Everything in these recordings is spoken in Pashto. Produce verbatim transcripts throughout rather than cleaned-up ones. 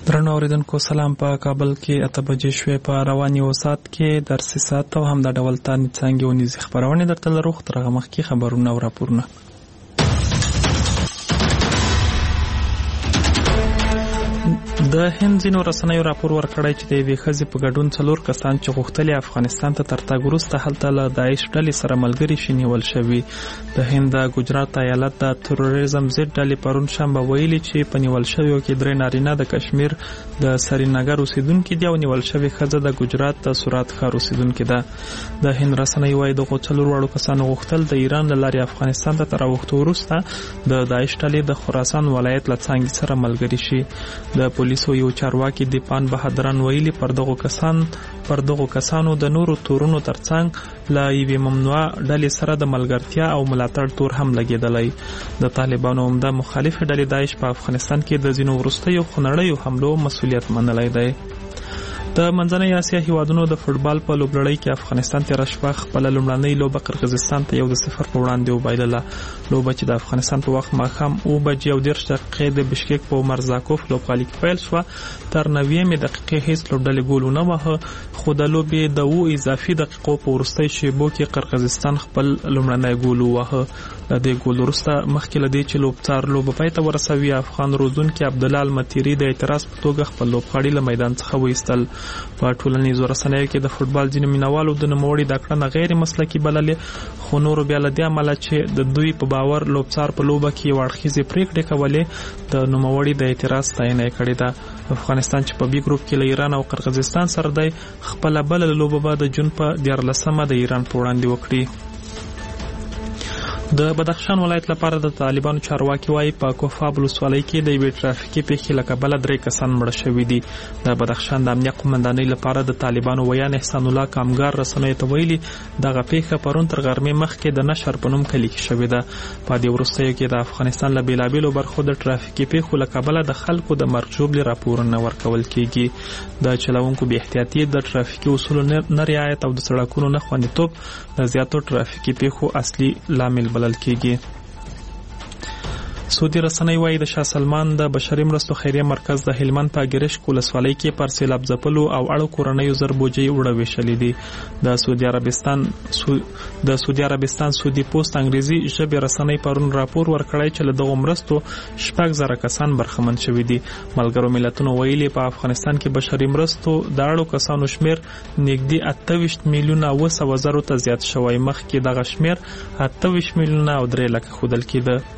درنو اوریدونکو سلام. په کابل کې اته بجې شوې. په رواني وسات کې درسي ساعت او هم د ډول تان څنګه ونیزي خبرونه درته لرو. تر هغه مخکې خبرونه او راپورونه. د هند ځینو رسنیو راپور ورکړی چې د یوې ښځې په ګډون څلور کسان چې غوښتلي افغانستان ته تر تګ وروسته هلته له داعش ډلې سره ملګري شي نیول شوي. د هند د ګجرات ایالت د تروریزم ضد ډلې پرون شنبه ویلي چې په نیول شویو کې درې نارینه د کشمیر د سرینګر اوسیدونکي دي او نیول شوې ښځه د ګجرات د سورات ښار اوسیدونکي ده. د هند رسنیو وايي دغو څلور واړو کسانو غوښتل د ایران له لارې افغانستان ته تر راوښتو وروسته د داعش ډلې د خراسان ولایت له څانګې سره ملګري شي. د پولیسو یو چارواکي دیپان بهادران ویلي پر دغو کسان پر دغو کسانو د نورو تورونو ترڅنګ له یوې ممنوعه ډلې سره د ملګرتیا او ملاتړ تور هم لګېدلی. د طالبانو عمده مخالفې ډلې داعش په افغانستان کې د ځینو وروستیو خونړیو حملو مسؤلیت منلی دی. د منځنۍ اسیا هیوادونو د فوټبال په لوبلړۍ کې افغانستان تېره شپه خپله لومړنۍ لوبه قرغیزستان ته یو د صفر په وړاندې وبایلله. لوبه چې د افغانستان په وخت ماښام اوه بجې او دېرش دقیقې د بشکک په مرزاکوف لوبغالي کې پیل شوه. تر نویمې دقیقې هیڅ لوبډلې ګول ونه واهه، خو د لوبې د اوه اضافي دقیقو په وروستۍ شیبو کې قرغیزستان خپل لومړنی ګول وواهه. د دې ګول وروسته مخکې له دې چې لوبڅار لوبه پای ته ورسوي، افغان روزونکي عبدالله المطیري د اعتراض په توګه خپل لوبغاړي له میدان څخه وایستل. په ټولنیزو رسنیو کې د فوټبال ځینو مینوالو د نوموړي دا کړنه غیر مسلکي بللې، خو نورو بیا له دې امله چې د دوی په باور لوبڅار په لوبه کې یو اړخیزې پرېکړې کولې د نوموړي د اعتراض ستاینه یې کړې ده. افغانستان چې په بي ګروپ کې له ایران او قرغیزستان سره دی، خپله بله لوبه به د جون په دیارلسمه د ایران په وړاندې وکړي. د بدخشان ولایت لپاره د طالبانو چارواکي وایي په کوفاب ولسوالۍ کې د یوې ټرافیکي پیښې له کبله درې کسان مړه شوي دي. د بدخشان د امنیه قومندانۍ لپاره د طالبانو ویان احسان الله کامګار رسنیو ته ویلي دغه پیښه پرون تر غرمې مخکې د نشر په نوم کلي کې شوې ده. په دې وروستیو کې د افغانستان له بېلابېلو برخو د ټرافیکي پیښو له کبله د خلکو د مرګ ژوبلې راپورونه ورکول کېږي. د چلوونکو بې احتیاطي، د ټرافیکي اصولو نه رعایت او د سړکونو نه خوندیتوب د زیاتو ټرافیکي پیښو اصلي لامل بلل کېږي. سعودي رسنۍ وايي د شاه سلمان د بشري مرستو خیریه مرکز د هلمند په ګرشک ولسوالۍ کې پر سیلاب ځپلو او اړو کورنیو زر بوجۍ وړه ویشلې دي. د سعودي عربستان سو... د سعودي عربستان سعودي پوسټ انګریزي ژبې رسنۍ پرون راپور ورکړی چې له دغو مرستو شپږ زره کسان برخمن شوي دي. ملګرو ملتونو ویلي په افغانستان کې بشري مرستو د اړو کسانو شمیر نږدې اته ویشت میلیونه اوه سوه زرو ته زیات شوی. مخکې دغه شمیر اته ویشت میلیونه او درې لکه ښودل کېده.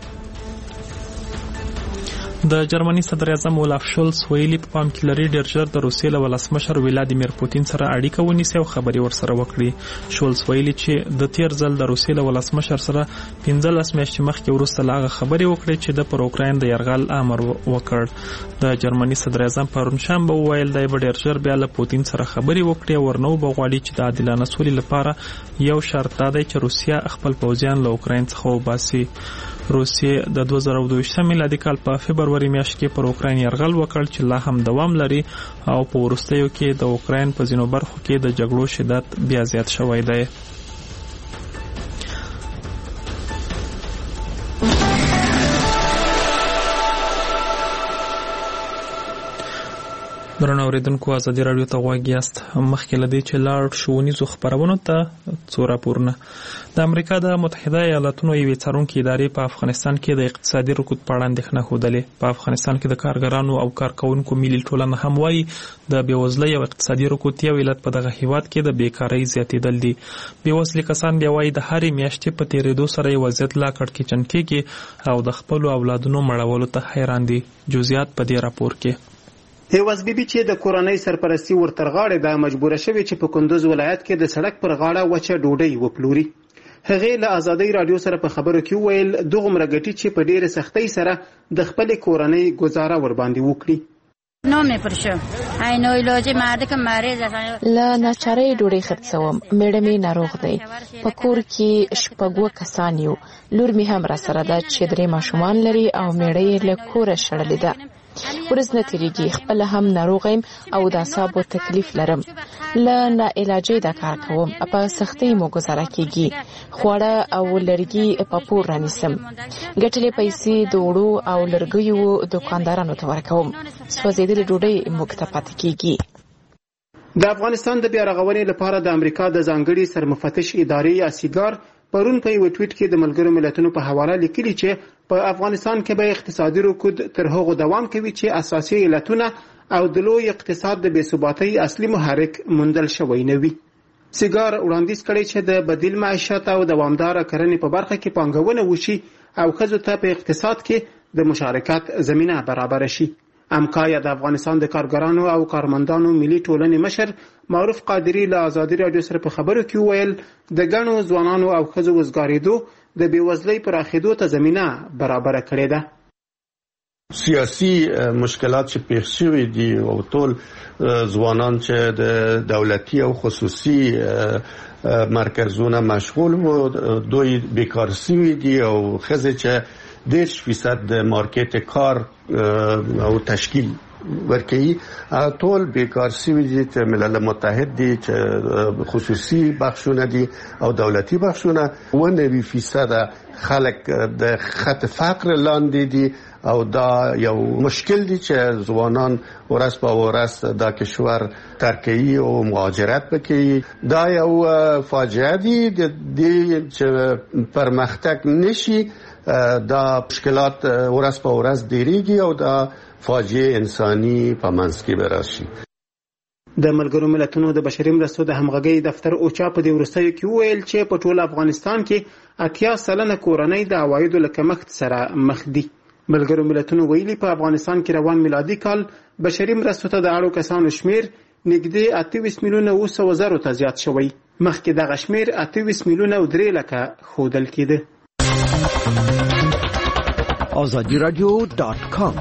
د جرمني صدر اعظم اولاف شولز ویلي په پام کې لري ډېر ژر د روسیې له ولسمشر ولادیمیر پوتین سره اړیکه ونیسي او خبرې ورسره وکړي. شولز ویلي چې د تیر ځل د روسیې له ولسمشر سره پنځلس میاشتې مخکې وروسته له هغه خبرې وکړې چې د پر اوکراین د یرغل امر وکړ. د جرمني صدر اعظم پرون شنبه وویل دی به ډېر ژر بیا له پوتین سره خبرې وکړي او ورنه وبغواړي چې د عادلانه سولې لپاره یو شرط دا دی چې روسیه خپل پوځیان له اوکراین څخه وباسي. روسیې د دوه زره دوه ویشتم میلادي کال په فبروري میاشت کې پر اوکراین یرغل وکړ چې لا هم دوام لري او په وروستیو کې د اوکراین په ځینو برخو کې د جګړو شدت بیا زیات شوی دی. درنو اوریدونکو، ازادي راډیو ته غوږ یاست. مخکې له دې چې لاړ ښوونیزو خپرونو ته څو راپورونه. د امریکا د متحده ایالاتونو یوې څارونکې ادارې په افغانستان کې د اقتصادي رکود په اړه اندېښنه ښودلې. په افغانستان کې د کارګرانو او کارکوونکو ملي ټولنه هم وایي د بېوزلۍ او اقتصادي رکود یو علت په دغه هیواد کې د بیکارۍ زیاتېدل دي. بېوزلي کسان بیا وایي د هرې میاشتې په تېرېدو سره یې وضعیت لا کړکېچن کېږي او د خپلو اولادونو مړولو ته حیران دي. جزئیات په دې راپور کې. هیواز بیبي چې د کورنۍ سرپرستي ورترغاړې ده مجبوره شوې چې په کندوز ولایت کې د سړک پر غاړه وچه ډوډۍ وپلوري. هغې له ازادۍ راډیو سره په خبرو کې وویل دغومره ګټي چې په ډېرې سختۍ سره د خپلې کورنۍ ګزاره ورباندې وکړي. له ناچارۍ ډوډۍ خرڅوم. میړه مې ناروغ دی. په کور کې شپږ اووه کسان یو. لور مې هم را سره ده چې درې ماشومان لري او میړه یې له کوره شړلې ده. ورځ نه تیریږي خپل هم ناروغ یم او د اعصابو تکلیف لرم. له نه علاجې دا کار کوم په سختۍ مو گزاره کیږي. خواړه او لرګي په پور رانیسم. ګټلې پیسې د وړو او لرګیو دکاندارانو ته ورکوم. سوځېدلې ډوډۍ موږ ته پاتې کیږي. د افغانستان د بیا رغونې لپاره د امریکا د ځانګړي سرمفتش ادارې یا سیګار پرون په یو ټویټ کې د ملګرو ملتونو په حواله لیکلي چې په افغانستان کې به اقتصادي رکود تر هغو دوام کوي چې اساسي علتونه او د لوی اقتصاد د بېثباتۍ اصلي محرک موندل شوی نه وي. سیګار وړاندیز کړی چې د بدیل معیشت او دوامداره کرنې په برخه کې پانګونه وشي او ښځو ته په اقتصاد کې د مشارکت زمینه برابره شي. امکا یا د افغانستان د کارګرانو او کارمندانو ملي ټولنې مشر معروف قادری له ازادي رادیو سره په خبرو کې وویل د ګڼو ځوانانو او ښځو وزګارېدو د بېوزلۍ پراخېدو ته زمینه برابره کړې ده. سیاسي مشکلات چې پیښ شوي دي او ټول ځوانان چې د دولتي او خصوصي مرکزونه مشغول وو دوی بیکار شوي دي او ښځې چې دېرش فیصد د مارکیټ کار او تشکیل ورکوي ټول بیکار شوي دي چې ملل متحد دي چې خصوصي بخشونه دي او دولتي بخشونه اوه نوي فیصد خلک د خط فقر لاندې دي او دا یو مشکل دی چې ځوانان ورځ په ورځ دا کشور ترک کوي او مهاجرت وکړي. دا یو فاجعه دی د چې پرمختګ نشي دا مشکلات ورځ په ورځ ډیریږي او دا فاجعه انساني په منځ کې به راشي. د ملګرو ملتونو د بشري مرستو د همغږۍ دفتر اوچا په دې وروستیو کې وویل چې په ټول افغانستان کې اتیا سلنه کورنۍ د عوایدو له کمښت سره مخ دي. ملګرو ملتونو ویلي په افغانستان کې روان میلادي کال بشري مرستو ته د اړو کسانو شمیر نږدې اته ویشت میلیونه اوه سوه زرو ته زیات شوی. مخکې دغه شمیر اته ویشت میلیونه او درې لکه ښودل کېده. آزادی رادیو دات کام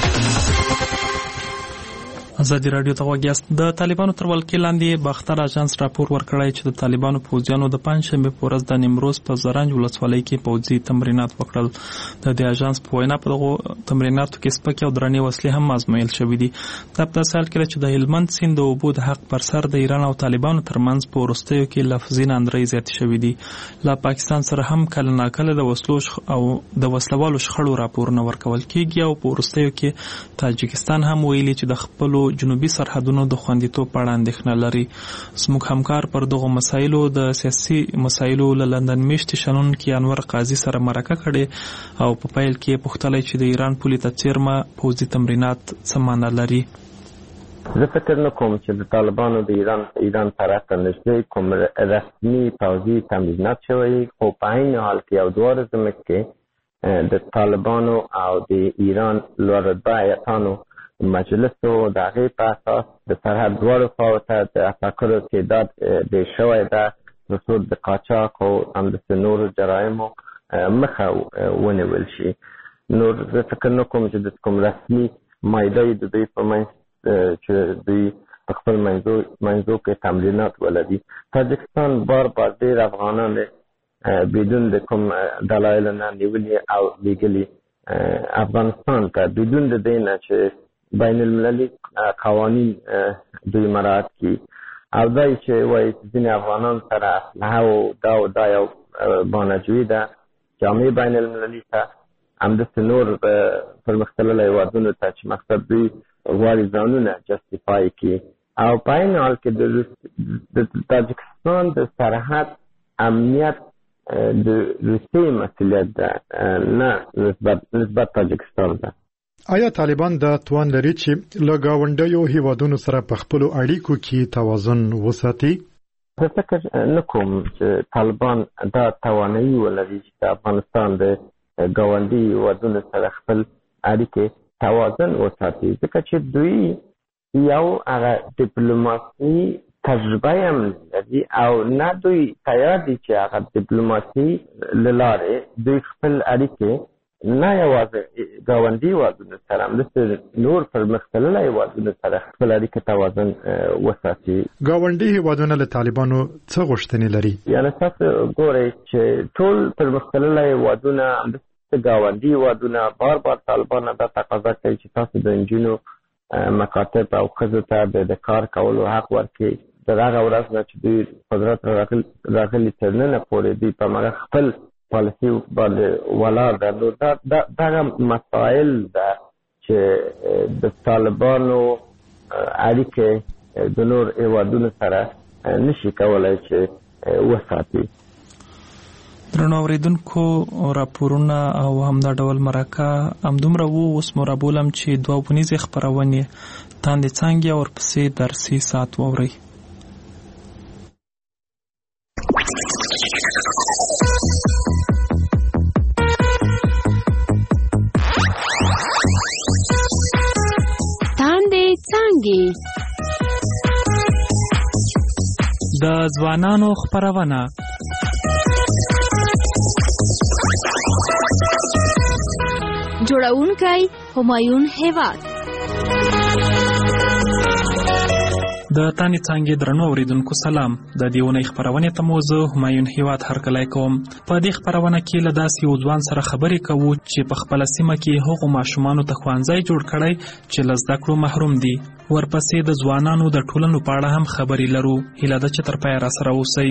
ازادي رادیو ته وګیاست. د طالبانو تر ولکې لاندې باختر اژانس راپور ورکړی چې د طالبانو پوځیانو د پنځشنبه په ورځ د نیمروز په زرنج ولسوالۍ کې پوځي تمرینات وکړل. د دې اژانس په وینا په دغه تمریناتو کې سپکې او درنې وسلې هم آزمایل شوې دي. دا په داسې حال کې چې د هلمند سیند د اوبو د حق پر سر د ایران او طالبانو ترمنځ په وروستیو کې لفظي ناندرۍ زیاتې شوې دي. له پاکستان سره هم کله ناکله د وسلو او د وسلوالو شخړو راپورونه ورکول کېږي او په وروستیو کې تاجکستان هم ویلي چې د خپلو جنوبي سرحدونو د خوندیتوب په اړه اندېښنه لري. زموږ همکار پر دغو مسایلو د سیاسي مسایلو له لندن میشتې شنونکي انور قاضي سره مرکه کړې او په پیل کې پوښتلی چې د ایران پولې ته څیرمه پوځي تمرینات څه معنا لري. زه فکر نه کوم چې د طالبانو د ایران ایران طرف ته نږدې کوم رسمي پوځي تمرینات شوی، خو په عین حال کې یو دواړه زموږ کې د طالبانو او د ایران لوړرتبه هیاتانو مجلس او د هغې په اساس د سرحد دواړو خواو ته د اتاکرو تعداد ډېر شوی ده تر څو د قاچاق او همداسې نورو جرایمو مخه ونیول شي. نور زه فکر نه کوم چې د کوم رسمي مایده د دوی په منځ چې دوی په خپل منځو کې تمرینات ولري. تاجکستان بار بار ډېر افغانان بدون د کوم دلایلو نه نیولي او لېږلي افغانستان ته بدون د دې نه چې بین المللي قوانین دوی مراعات کړي او دا چې وایي ځینې افغانان سره اسلحه او دا او دا یو بانجوي ده جامع بین المللي ته همداسې نور پرمختللو هېوادونو ته چې مقصد دوی غواړي ځانونه جسټیفای کړي او په عین حال کې د تاجکستان د سرحد امنیت د روسیې مسؤلیت ده نه نسبت تاجکستان ده. آیا طالبان د توان لري چې له ګاونډیو هیوادونو سره په خپلو اړیکو کې توازن وساتي؟ زه فکر نه کوم چې طالبان دا توانایي ولري چې د افغانستان د ګاونډي هیوادونو سره خپل اړیکې توازن وساتي، ځکه چې دوی یو هغه ډیپلوماسي تجربه هم لري او نه دوی تیار دي چې هغه ډیپلوماسي له لارې دوی خپل اړیکې نه یوازې ګاونډي هېوادونو سره همداسې نور پرمختللي هېوادونو سره خپل اړیکې توازن وساتي. ګاونډي هېوادونه له طالبانو څه غوښتنې لري؟ یعنې تاسو ګورئ چې ټول پرمختللي هېوادونه ګاونډي هیوادونه بار بار طالبان دا تقاضا کوي چې تاسو د نجونو مکاتب او ښځو ته د کار کولو حق ورکړي. د هغه ورځ نه چې دوی قدرت راغلي تر ننه پورې دوی په هغه خپل پالیسي باندې ولاړ ده. نو دا دغه مسایل ده چې د طالبانو اړیکې د نور هیوادونو سره نشي کولای چې وساتي. درنو اوریدونکو راپورونه او همدا ډول مرکه همدومره وو. اوس مو رابولم چې دوه اونیزې خپرونې تاندې څانګې او ورپسې درسي ساعت واورئ. تاندې څانګې د ځوانانو خپرونه. جوړونکی همایون هیواد. د تانې څانګې درنو اوریدونکو سلام. د دې اونۍ خپرونې ته مو زه همایون هیواد هرکلی کوم. په دې خپرونه کې له داسې یو ځوان سره خبرې کوو چې په خپله سیمه کې هغو ماشومانو ته ښوونځی جوړ کړی چې له زده کړو محروم دي. ورپسې د ځوانانو د ټولنو په اړه هم خبرې لرو. هیله ده چې تر پایه راسره اوسئ.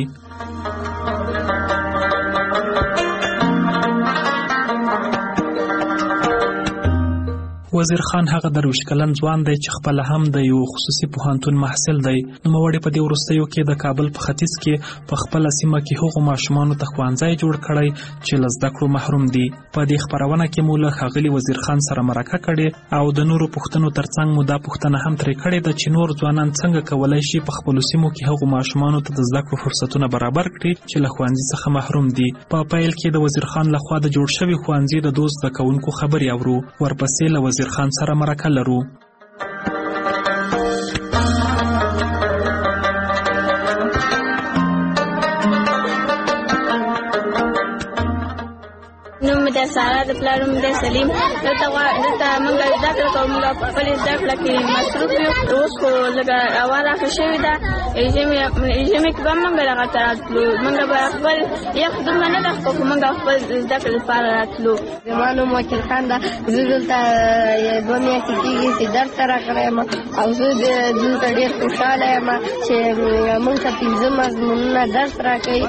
وزیر خان هغه درویش کلن ځوان دی چې خپله هم د یو خصوصي پوهنتون محصل دی. نوموړی په دې وروستیو کې د کابل په ختیځ کې په خپله سیمه کې هغو ماشومانو ته ښوونځی جوړ کړی چې له زده کړو محروم دي. په دې خپرونه کې مو له ښاغلي وزیر خان سره مرکه کړې او د نورو پوښتنو ترڅنګ مو دا پوښتنه هم ترې کړې ده چې نور ځوانان څنګه کولی شي په خپلو سیمو کې هغو ماشومانو ته د زده کړو فرصتونه برابر کړي چې له ښوونځي څخه محروم دي. په پیل کې د وزیر خان لخوا د جوړ شوي ښوونځي د دوست زده کوونکو خبرې اورو. ورپسې له وزیر خان سره مرکه لرو. نوم د سارا د پلار نوم د سلیم. دلته دلته موږ زده کړه کوو. موږ په خپلې زده کړه کې مصروف یو. اوس خو لږه هوا راښه شوې ده. ژمي کې به موږ دغه ته راتلو. موږ به خپل یخ دومره نه ده خو موږ خپل زده کړې لپاره راتلو. زما نوم وکیل خان ده. زه دلته دوه میاشتې کېږي چې درس ته راغلی یم او زه دلته ډېر خوشحاله یم چې موږ ته پنځه مضمونونه درس راکوي.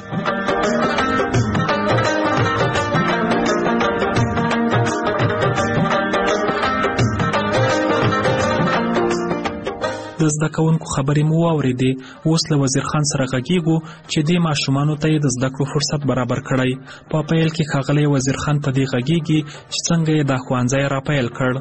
د زده کوونکو خبرې مو واورېدې. اوس له وزیر خان سره غږیږو چې دې ماشومانو ته یې د زده کړو فرصت برابر کړی. په پیل کې ښاغلی وزیر خان په دې غږیږي چې څنګه یې دا ښوونځی راپیل کړ.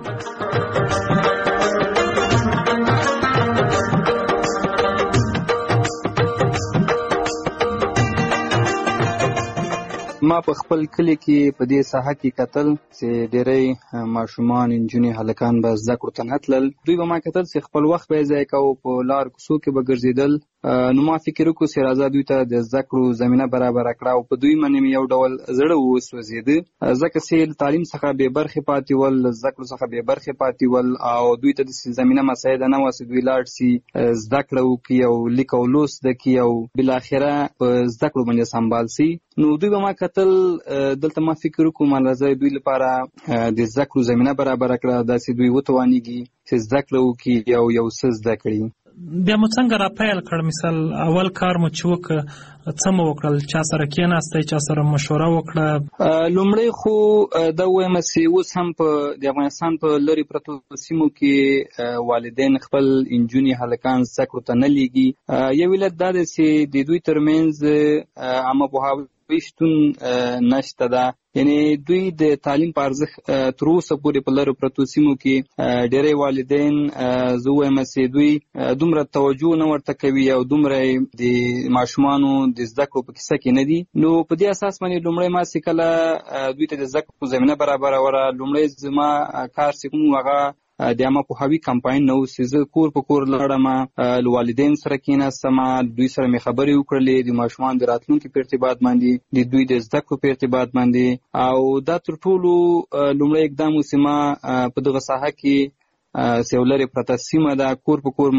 ما په خپل کلی کې په دې ساحه کې کتل چې ډېری ماشومان نجونې هلکان به زده کړو ته نه تلل. دوی به ما کتل چې خپل وخت به یې ضایع کوو، په لار کوڅو کې به ګرځېدل. نو ما فکر وکړو چې راځه دوی ته د زده کړو زمینه برابره کړه او په دوی باندې مې یو ډول زړه وسوځېده ځکه چې له تعلیم څخه بې برخې پاتې ول، له زده کړو څخه بې برخې پاتې ول او دوی ته داسې زمینه مساعده نه وه چې دوی لاړ شي زده کړه وکړي او لیک او لوست زده کړي او بالاخره په زده کړو باندې سمبال شي. نو دوی به ما کتل دلته ما فکر وکړو ما راځه دوی لپاره د زده کړو زمینه برابره کړه داسې دوی وتوانېږي چې زده کړه وکړي او یو څه زده کړي. بیا مو څنګه راپیل کړ؟ مثال اول کار مو چې وکړ څه مو وکړل؟ چا سره کېناستئ؟ چا سره مشوره وکړه؟ لومړی خو دا ووایم چې اوس هم په د افغانستان په لرې پرتو سیمو کې والدین خپل نجونې هلکان زده کړو ته نه لیږي. یو علت دا دی چې د دوی ترمنځ عامه پوهاوی شتون نشته ده. یعنی دوی د تعلیم په ارزښت تر اوسه پورې په لرو پرتو سیمو کې ډېری والدین زه وایم چې دوی دومره توجه نه ورته کوي او دومره د ماشومانو د زده کړو په کیسه کې نه دي. نو په دې اساس باندې لومړی ما چې کله دوی ته د زده کړو زمینه برابروله، لومړی زما کار چې کوم هغه د عامه پوهاوي کمپاین نه و چې زه کور په کور لاړم، له والدینو سره کېناستم، دوی سره مې خبرې وکړلې د ماشومانو د راتلونکي په ارتباط باندې، د دوی د زده کړو په ارتباط باندې. او دا تر ټولو لومړی اقدام و چې ما په دغه ساحه کې چې یو لرې پرته سیمه ده کور په کور ما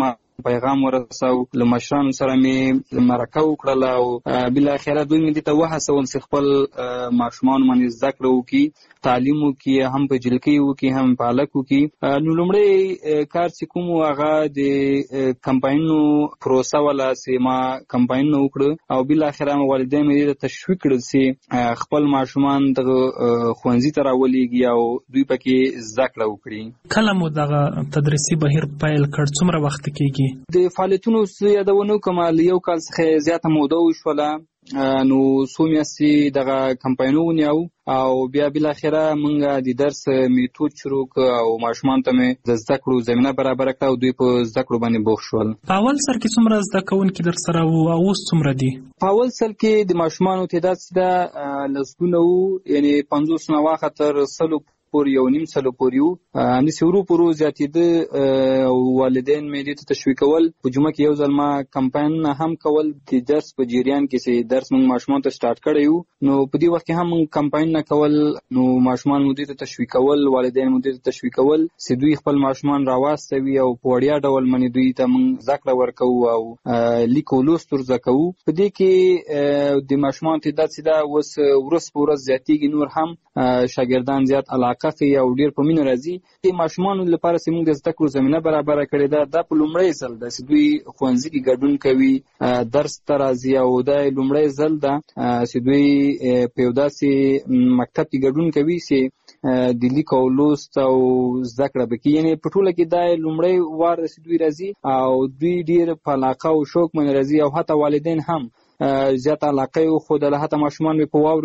پیغام ورساو، له مشرانو سره مې مرکه وکړله او بل اخره دوی مې ته وهڅول چې خپل ماشومان باندې زده کړه وکړي، تعلیم وکړي، هم په جلکۍ وکړي هم په هلک وکړي. نو لومړی کار چې کوم هغه د کمپاینونو پروسه ولا چې ما کمپاینونه وکړه او بل اخره والدین مې ته تشویق کړل چې خپل ماشومان د ښوونځي ته راولېږي او دوی پکې زده کړه وکړي. کله مو دغه تدریسي بهیر پیل کړ؟ څومره وخت کېږي؟ د فعالیتونو یادونه کوم له یو کال څخه زیاته موده وشوله، نو څو میاشتې دغه کمپاینونه ونیو او بیا بل اخره مونږ د درس میتود شروع کړ او ماشومان ته مې د زده کړو زمینه برابر کړه او دوی په زده کړو باندې بوخت شول. په اول سر کې څومره زده کوونکي در سره وو او اوس څومره دي؟ په اول سر کې د ماشومانو تعداد چې لسګونه وو، یعنی پنځوس نه واخه تر سلو پورې یو نیم سلو پورې وو. همداسې ورو په ورو زیاتېده او والدین مې دې ته تشویقول. په جمعه کې یو ځل ما کمپاین هم کول د درس په جریان کې چې درس موږ ماشومان ته سټارټ کړی وو، نو په دې وخت کې هم موږ کمپاین نه کول، نو ماشومان مو دې ته تشویقول، والدین مو دې ته تشویقول چې دوی خپل ماشومان راواستوي او په وړیا ډول باندې دوی ته موږ زده کړه ورکوو او لیک او لوست ور زده کوو. په دې کې د ماشومان تعداد چې دا اوس ورځ په ورځ زیاتېږي، نور هم شاګردان زیات علاقه کوي او ډېر په مینه راځي. د ماشومانو لپاره چې موږ د زده کړو زمینه برابره کړې ده، دا په لومړی ځل ده چې دوی ښوونځي کې ګډون کوي، درس ته راځي او دا لومړی ځل ده چې دوی په یو داسې مکتب کې ګډون کوي چې د لیک او لوست او زده کړه پکې، یعنې په ټوله کې دا لومړی وار ده چې دوی راځي او دوی ډېر په علاقه او شوق باندې راځي او حتی والدین هم زیات علاقه یو خو د حتی ماشومان په واورو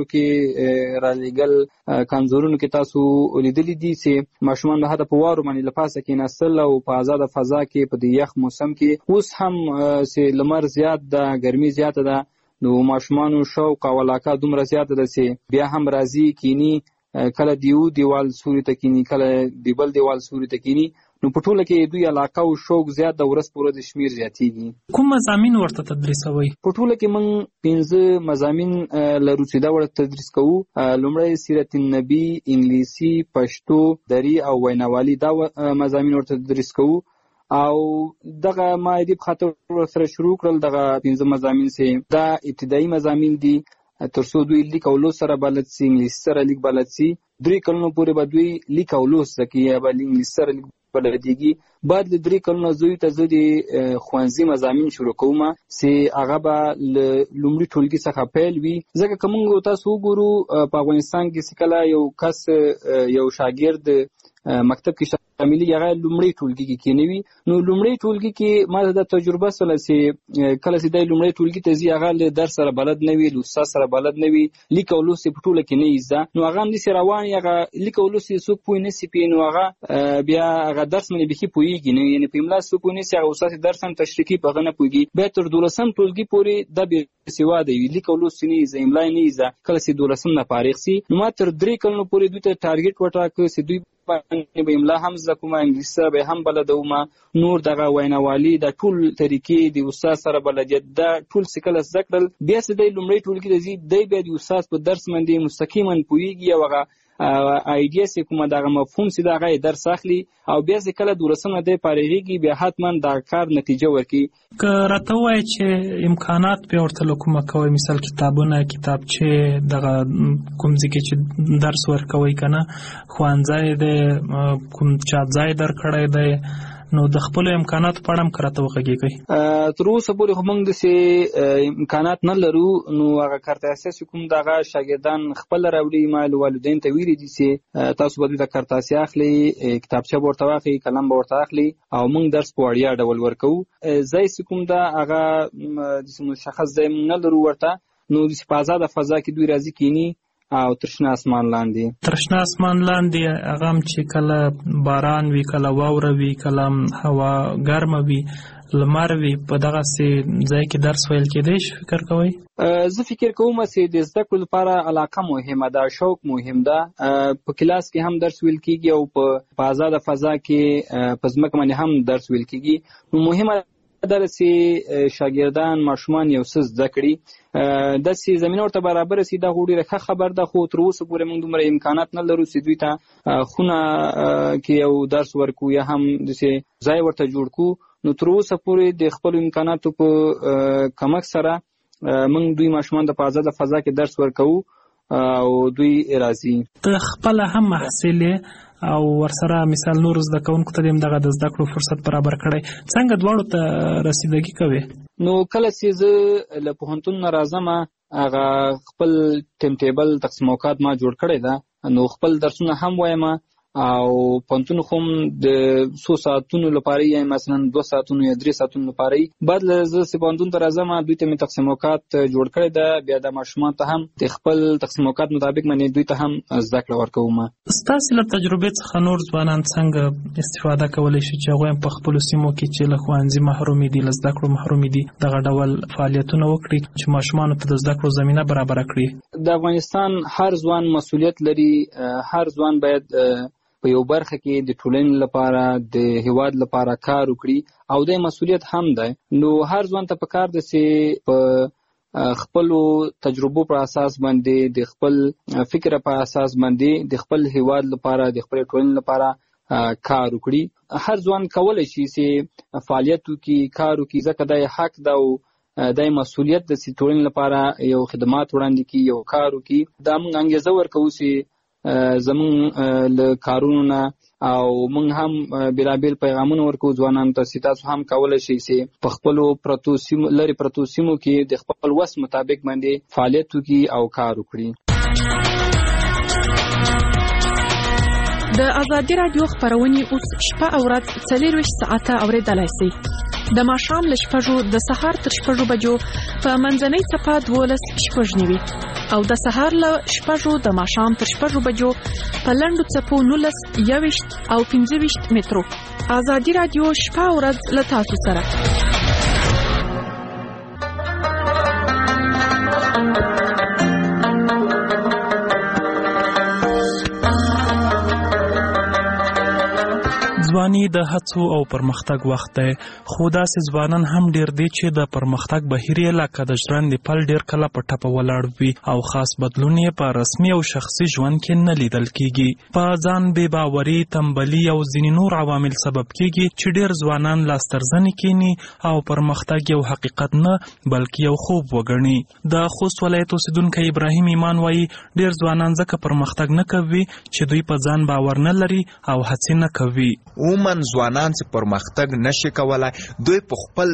کې را لېږل. کانزورونو کې تاسو لیدلی دي چې ماشومان د حتی په واورو باندې له پاسه کېناستل او په آزاده فضا کې په د یخ موسم کې. اوس هم چې لمر زیات ده، ګرمي زیاته ده، نو ماشومانو شوق او علاقه دومره زیاته ده چې بیا هم راځي کینی، کله دیو دیوال سوري ته کینی، کله دی بل دیوال سوري ته کینی. نو په ټوله کې دوی علاقه او شوق زیات د ورځ په ورځ شمیر زیاتېږي. کوم مضامین ورته تدریسوي؟ په ټوله کې موږ پنځه مضامین لرو چې دا ورته تدریس کوو. لومړی سیرت النبي، انګلیسي، پښتو، دري او ویناوالي، دا مضامین ورته تدریس کوو. او دغه ما دې په خاطر سره شروع کړل دغه پنځه مضامین چې دا ابتدایي مضامین دي، تر څو دوی لیک او لوست سره بلد سي، انګلیسي سره لیک بلد سي. درې کلونو پورې به دوی لیک او لوست زده کوي یا به انګلیسي سره لیک بلدېږي. بعد له درې کلونو زوی ته زه د ښوونځي مضامین شروع کوم چې هغه به له لومړي ټولګي څخه پیل وي، ځکه که موږ تاسو وګورو په افغانستان کې چې کله یو کس یو شاګرد مکتب کې شاملي هغه لومړی ټولګي کې کېنوي، نو لومړی ټولګي کې ما د تجربه سره چې کله چې د لومړی ټولګي ته ځي هغه له درس سره بلد نه وي، له استاد سره بلد نه وي، لیک او لوست په ټوله کې نه زده، نو هغه همداسې روان هغه لیک او لوست څوک پوه نه سي پوهېږي، نو هغه بیا هغه درس باندې بیخي پوهېږي نه، یعنې په املا څوک پوه نه سي، هغه استاد درس هم تشریح کوي په هغه نه پوهېږي. بیا تر دولسم ټولګي پورې دا بېسواده وي، لیک او لوست نه یې زده، املا یې نه زده. کله چې دولسم نه فارغ سي، نو ما تر درې کلونو پورې دوی ته ټارګېټ وټاکه چې دوی باندې به املا هم زده کوم، انګلیسي سره به هم بلدوم، نور دغه ویناوالي د ټول طریقې د استاد سره بلدیت دا ټول چې کله زده کړل، بیا چې دی لومړی ټولګي ته ځي دی بیا د استاد په درس باندې مستقیما پوهېږي او هغه آیډیا چې کومه دغه مفهوم چې د هغه یې درس اخلي او بیا چې کله دولسم نه دی فارغېږي بیا حتما د کار نتیجه ورکوي. که راته ووایې چې امکانات بیا ورته له کومه کوئ، مثال کتابونه، کتابچې، دغه کوم ځای کې چې درس ورکوئ که نه، ښوونځی دی، کوم چا ځای درکړی دی، نو د خپلو امکاناتو په اړه هم که راته وغږېږئ. تر اوسه پورې خو موږ داسې امکانات نه لرو، نو هغه کارت اساس کوم دغه شاګردان خپله راوړي، ما له والدینو ته ویلي دي چې تاسو به دوی ته کارت اساس اخلئ، کتابچه به ورته واخلئ، قلم به ورته اخلئ او موږ درس په وړیا ډول ورکوو. ځای چې کوم ده هغه داسې مشخص ځای موږ نه لرو ورته، نو داسې په ازاده فضا کې دوی راځي کیني او ترشنه اسمان لاندې ترشنه اسمان لاندې هغه هم چې کله باران وي، کله واوره وي، کله هوا ګرمه وي، لمر وي، په دغسې ځای کې درس ویل کېدی شي فکر کوئ؟ زه فکر کوم چې د زده کړو لپاره علاقه مهمه ده، شوق مهم ده. په کلاس کې هم درس ویل کېږي او په آزاده فضا کې په ځمکه باندې هم درس ویل کېږي، نو مهمه دا چې شاګردان ماشومان یو څه زده کړي د سي زمينه ورته برابر سي دا غوډي رخه خبر ده خو تر اوسه پورې موږ دومره امکانات نه لرو چې دوی ته خونه کې یو درس ورکو یا هم د سي ځای ورته جوړ کو. نو تر اوسه پورې د خپل امکاناتو په کمک سره موږ دوی ماشومان د آزاد فضا کې درس ورکو او دوی راځي. ته خپل هم محصل او ورسره مثال نور زده کوونکو ته هم دغه د زده کړو فرصت برابر کړي، څنګه دواړو ته رسیدګي کوي؟ نو کله چې زه له پوهنتون نه راځم هغه خپل ټیم ټیبل تقسیم اوقات ما جوړ کړی ده، نو خپل درسونه هم وایم او پوهنتون خو د څو ساعتونو لپاره یا مثلا دوه ساعتونو یا درې ساعتونو لپاره بعد له زه پوهنتون ته راځم دوی ته مې تقسیم اوقات جوړ کړی ده، بیا د ماشومان ته هم د خپل تقسیم اوقات مطابق باندې دوی ته هم زده کړه ورکوم. ستاسو له تجربې څخه نور ځوانان څنګه استفاده کولی شي چې هغوی په خپلو سیمو کې چې له ښوونځي محرومې دي، له زده کړو محرومې دي، دغه ډول فعالیتونه وکړي چې ماشومانو ته د زده کړو زمینه برابره کړي؟ د افغانستان هر ځوان مسؤلیت لري، هر ځوان باید په یو برخه کې د ټولنې لپاره د هیواد لپاره کار وکړي او د مسؤلیت هم ده. نو هر ځوان ته پکار ده چې په خپل تجربو پر اساس باندې د خپل فکر په اساس باندې د خپل هیواد لپاره د خپل ټولنې لپاره کار وکړي. هر ځوان کولای شي چې فعالیت وکړي، کار وکړي، ځکه د حق ده او د مسؤلیت د ټولنې لپاره یو خدمات وړاندې کړي، یو کار وکړي. دا موږ انګیزه ورکوو چې زمون له کارونو نه او موږ هم بلابل پیغامونه ورکو ځوانانو ته چې تاسو هم کولای شئ چې په خپل پروتو سیمو لري پروتو سیمو کې د خپل وس مطابق باندې فعالیت وکړي او کار وکړي. د ازادي رادیو خبرونه اوس شپه او ورځ څلور ساعته اوریدلای شئ. د ماښام له شپږو د سهار تر شپږو بجو په منځنۍ صفه دولس شپږ نیوي او د سهار له شپږو د ماښام تر شپږو بجو په لنډو څپو نولس یوویشت او پنځه ویشت مترو. ازادي رادیو شپه او ورځ له تاسو سره. ځواني د هڅو او پرمختګ وخت دی، خو داسې ځوانان هم ډیر دي چې د پرمختګ بهیر یې لکه د ژرندې پل ډیر کله په ټپه ولاړ وي او خاص بدلون یې په رسمي او شخصي ژوند کې نه لیدل کیږي. په ځان بې باوري، تنبلي او ځینې نور عوامل سبب کیږي چې ډیر ځوانان لاسترزنې کینی او پرمختګ یو حقیقت نه بلکې یو خوب وګڼي. د خوست ولایت اوسیدونکی ابراهیم ایمان وایي ډیر ځوانان ځکه پرمختګ نه کوي چې دوی په ځان باور نه لري او هڅې نه کوي. عموماً ځوانان چې پرمختګ نشي کولای دوی په خپل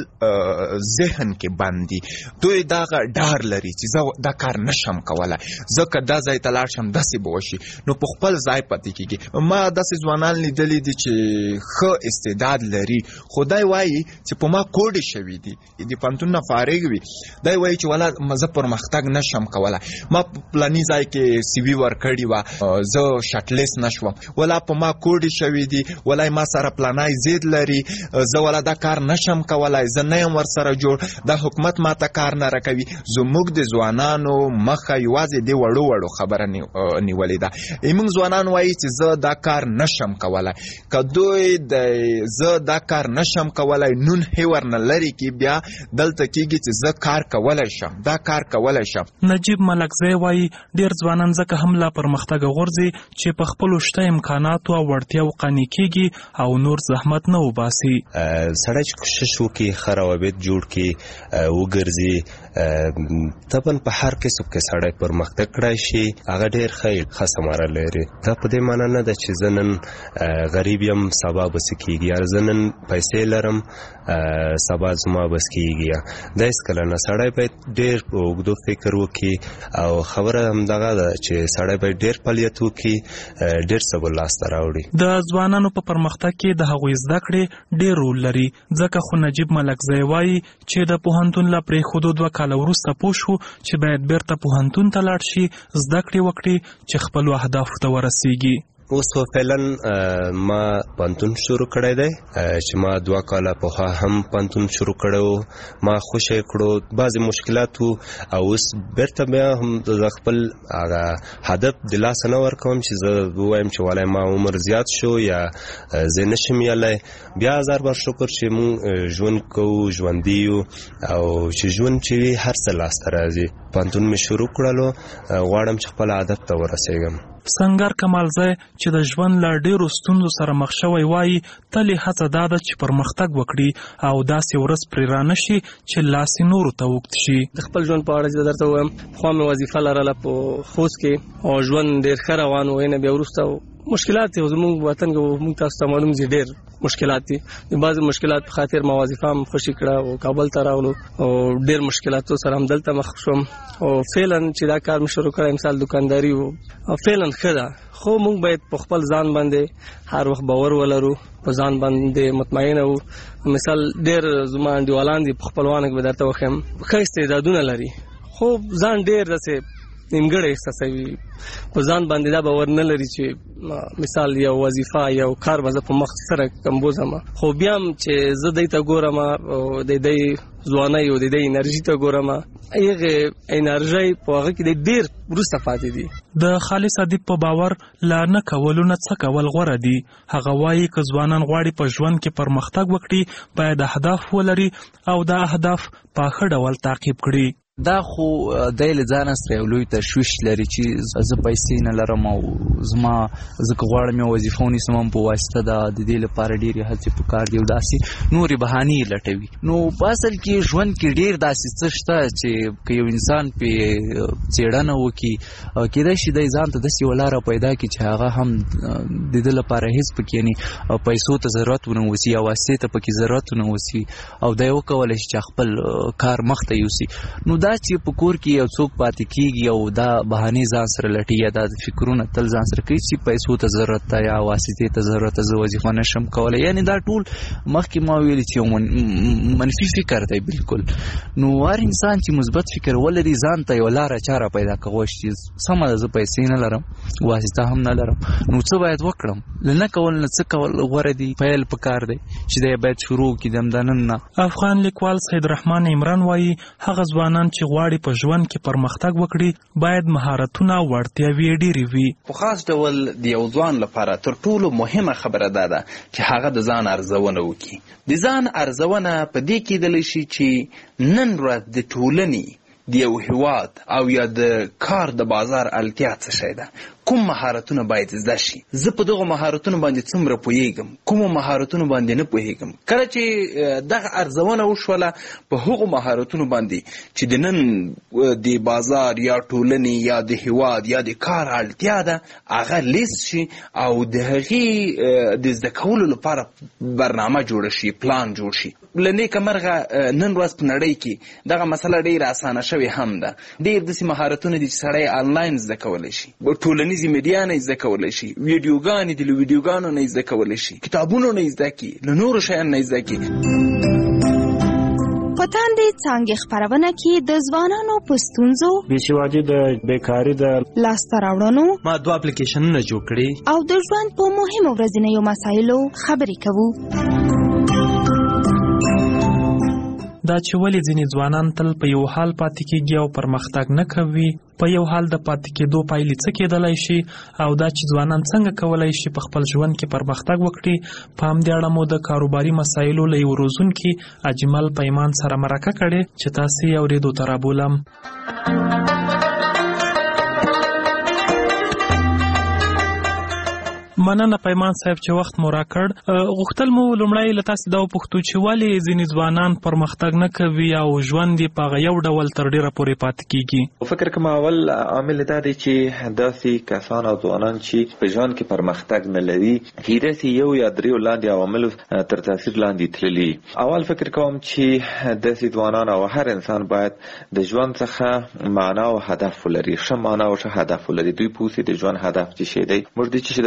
ذهن کې باندې دوی دا ډار لري چې زه دا کار نشم کولای، ځکه دا ځای ته لاړ شم داسې به وشي، نو په خپل ځای پاتې کېږي. ما داسې ځوانان لیدلي دي چې ښه استعداد لري خو دی وایي چې په ما کوډې شوي دي، د پوهنتون نه فارغ وي، دی وایي چې ولا زه پرمختګ نشم کولای، ما پلاني ځای کې سی وي ورکړې وه زه شاټلیست نشوم، ولا په ما کوډې شوي دي، ولا ما سره پلانای زید لري، زه ولا دا کار نشم کولای، زه نه یم ورسره جوړ، دا حکومت ما ته کار نه راکوي. زموږ د ځوانانو مخه یوازې د وړو وړو خبره نیولې ده. موږ ځوانان وایي چې زه دا کار نشم کولای، که دوی د زه دا کار نشم کولای نون هیور نه لري کې بیا دلته کېږي چې زه کار کولی شم، دا کار کولی شم. نجیب ملکزی وایي ډېر ځوانان ځکه هم لا پرمختګ غورځي چې په خپلو شته امکاناتو او وړتیاو قانع کېږي او نور زحمت نه وباسي. سړی چې کوشش وکړي ښه روابط جوړ کړي وګرځي، طبعا په هر کسب کې سړی پرمختګ کړی شي، هغه ډېر ښه ښه ثمره لري. دا په دې معنا نه ده چې زه نن غریب یم سبا به څه کېږي، یا زه نن پیسې لرم سبا زما بس کېږي، دا هېڅکله نه. سړی باید ډېر په اوږدو فکر وکړي او خبره همدغه ده چې سړی باید ډېر فعالیت وکړي، ډېر څه به لاسته راوړي. د ځوانانو په پرمختګ کې د هغوی زده کړې ډېر رول لري، ځکه خو نجیب ملکزی وایي چې د پوهنتون له پرېښودو دوه کاله وروسته پوه شو چې باید بیرته پوهنتون ته لاړ شي، زده کړې وکړي چې خپلو اهدافو ته ورسیږي. اوس فعلا ما پانتون شروع کړی دی چې ما دوه کاله پخوا هم پانتون شروع کړو ما خوشی کړو بعضې مشکلات وو او اوس بیرته بیا هم د خپل هغه هدف د لاسه نه ورکوم چې زه ووایم چې والای ما عمر زیات شو یا زه نشم یلی بیا هزار بار شکر چې مونږ ژوند کوو ژوندي یو او چې ژوند چې وي هر څه لاسته راځي پانتون مې شروع کړلو غواړم چې خپل هدف ته ورسېږم. سنگر کمالزی چې د ژوند له ډیرو ستونزو سره مخ شوی وایي تلې هڅه دا ده چې پرمختګ وکړي او داسې ورځ پرې رانشي چې لاس یې نورو ته اوږد شي. د خپل ژوند په اړه چې درته ووایم پخوا مې وظیفه لرله په خوست کې او ژوند ډېر ښه روان و نه بیا وروسته مشکلات دي زموږ وطن کې موږ تاسو ته معلوم دي ډېر مشکلات دي د بعضې مشکلات په خاطر ما وظیفه هم خوشي کړه او کابل ته راغلو او ډېر مشکلاتو سره هم دلته مخ شوم او فعلا چې دا کار مې شروع کړی مثال دکانداري و فعلا ښه ده خو موږ باید په خپل ځان باندې هر وخت باور ولرو په ځان باندې مطمئنه وو مثال ډېر زما انډیوالان دي په خپلوانو کې به درته وښیم ښه استعدادونه لري خو ځان ډېر داسې نیمګړی احساسوي په ځان باندې دا باور نه لري چې مثال یو وظیفه یو کار به زه په مخ سره کمبوزم خو بیا هم چې زه دی ته ګورم او د دی ځوانۍ او د دی انرژي ته ګورم هغې انرژۍ په هغه کې د ډېر وروسته پاتې دي. د خالص ادیب په باور لا نه کولو نه څه کول غوره دي. هغه وایي که ځوانان غواړي په ژوند کې پرمختګ وکړي باید اهداف ولري او دا اهداف په ښه ډول تعقیب کړي. دا خو دی له ځانه سره یو لوی تشویش لري چې زه پیسې نه لرم او زما زه که غواړم یو وظیفه ونیسم هم په واسطه ده د دې لپاره ډېرې هڅې پکار دي او داسې نورې بهانې یې لټوي. نو په اصل کې ژوند کې ډېر داسې څه شته چې که یو انسان پې څېړنه وکړي کېدای شي دی ځان ته داسې یوه لاره پیدا کړي چې هغه هم د ده لپاره هېڅ پکې یعنې پیسو ته ضرورت ونه اوسي یا واسطې ته پکې ضرورت ونه اوسي او دی وکولی شي چې خپل کار مخ ته یوسي. نو دا چې په کور کې یو څوک پاتې کېږي او دا بهانې ځان سره لټي یا دا فکرونه تل ځان سره کوي چې پیسو ته ضرورت ده یا واسطې ته ضرورت ده زه وظیفه نشم کولی یعنې دا ټول مخکې ما ویلي چې یو منفي فکر دی بالکل. نو هر انسان چې مثبت فکر ولري ځان ته یو لاره چاره پیدا کولی شي سمه ده زه پیسې نه لرم واسطه هم نه لرم نو څه باید وکړم له نه کول نه څه کول غوره دي پیل پکار دی چې دی باید شروع کړي د همدنن نه. افغان لیکوال سید رحمان عمران وایي هغه ځوانان چې غواړي په ژوند کې پرمختګ وکړي باید مهارتونه وړتیاوې ډېرې وي. په خاص ډول د یو ځوان لپاره تر ټولو مهمه خبره دا ده چې هغه د ځان ارزونه وکړي. د ځان ارزونه په دې کېدلی شي چې نن ورځ د ټولنې د یو هیواد او یا د کار د بازار اړتیا څه شی ده کوم مهارتونه باید زده شي زه په دغو مهارتونو باندې څومره پوهیږم کومو مهارتونو باندې نه پوهیږم. کله چې دغه ارزونه وشوله په هغو مهارتونو باندې چې د نن د بازار یا ټولنې یا د هیواد یا د کار اړتیا ده هغه لیست شي او د هغې د زده کولو لپاره برنامه جوړه شي پلان جوړ شي. له نیکه مرغه نن ورځ په نړۍ کې دغه مسله ډېره اسانه شوې هم ده. ډېر داسې مهارتونه دي چې سړی آنلاین زده کولی شي ټولنیزې میډیا نه یې زده کولی شي ویډیوګانې دي له ویډیوګانو نه یې زده کولی شي کتابونو نه یې زده کړي له نورو شیانو نه یې زده کړي. په تاندې څانګې خپرونه کې د ځوانانو په ستونزو بېسوادي د بیکاري د لاسته راوړنو ما دوه اپلیکیشنونه جوړ کړي او د ژوند په مهمو ورځنیو مسایلو خبرې کوو. دا چې ولې ځینې ځوانان تل په یو حال پاتې کېږي او پرمختګ نه کوي په یو حال د پاتې کېدو پایلې څه کېدلی شي او دا چې ځوانان څنګه کولی شي په خپل ژوند کې پرمختګ وکړي په همدې اړه مو د کاروباري مسایلو له یو روزونکي اجمل پیمان سره مرکه کړې چې تاسې یې اورېدو ته رابولم. مننه پیمان صاحب چې وخت مو راکړ. غوښتل مو لومړی له تاسې دا وپوښتو چې ولې ځینې ځوانان پرمختګ نه کوي او ژوند یې په هغه یو ډول تر ډېره پورې پاتې کېږي. فکر کوم اول عامل دا دی چې داسې کسان او ځوانان چې په ژوند کې پرمختګ نه لري هیرسي یو یا دریو لاندې عواملو تر تاثیر لاندې تللي. اول فکر کوم چې داسې ځوانان او هر انسان باید د ژوند څخه معنا او هدف ولري ښه معنا او ښه هدف ولري. دوی پوهیږي د ژوند هدف څه شی دی موږ د څه شي لپاره ژوند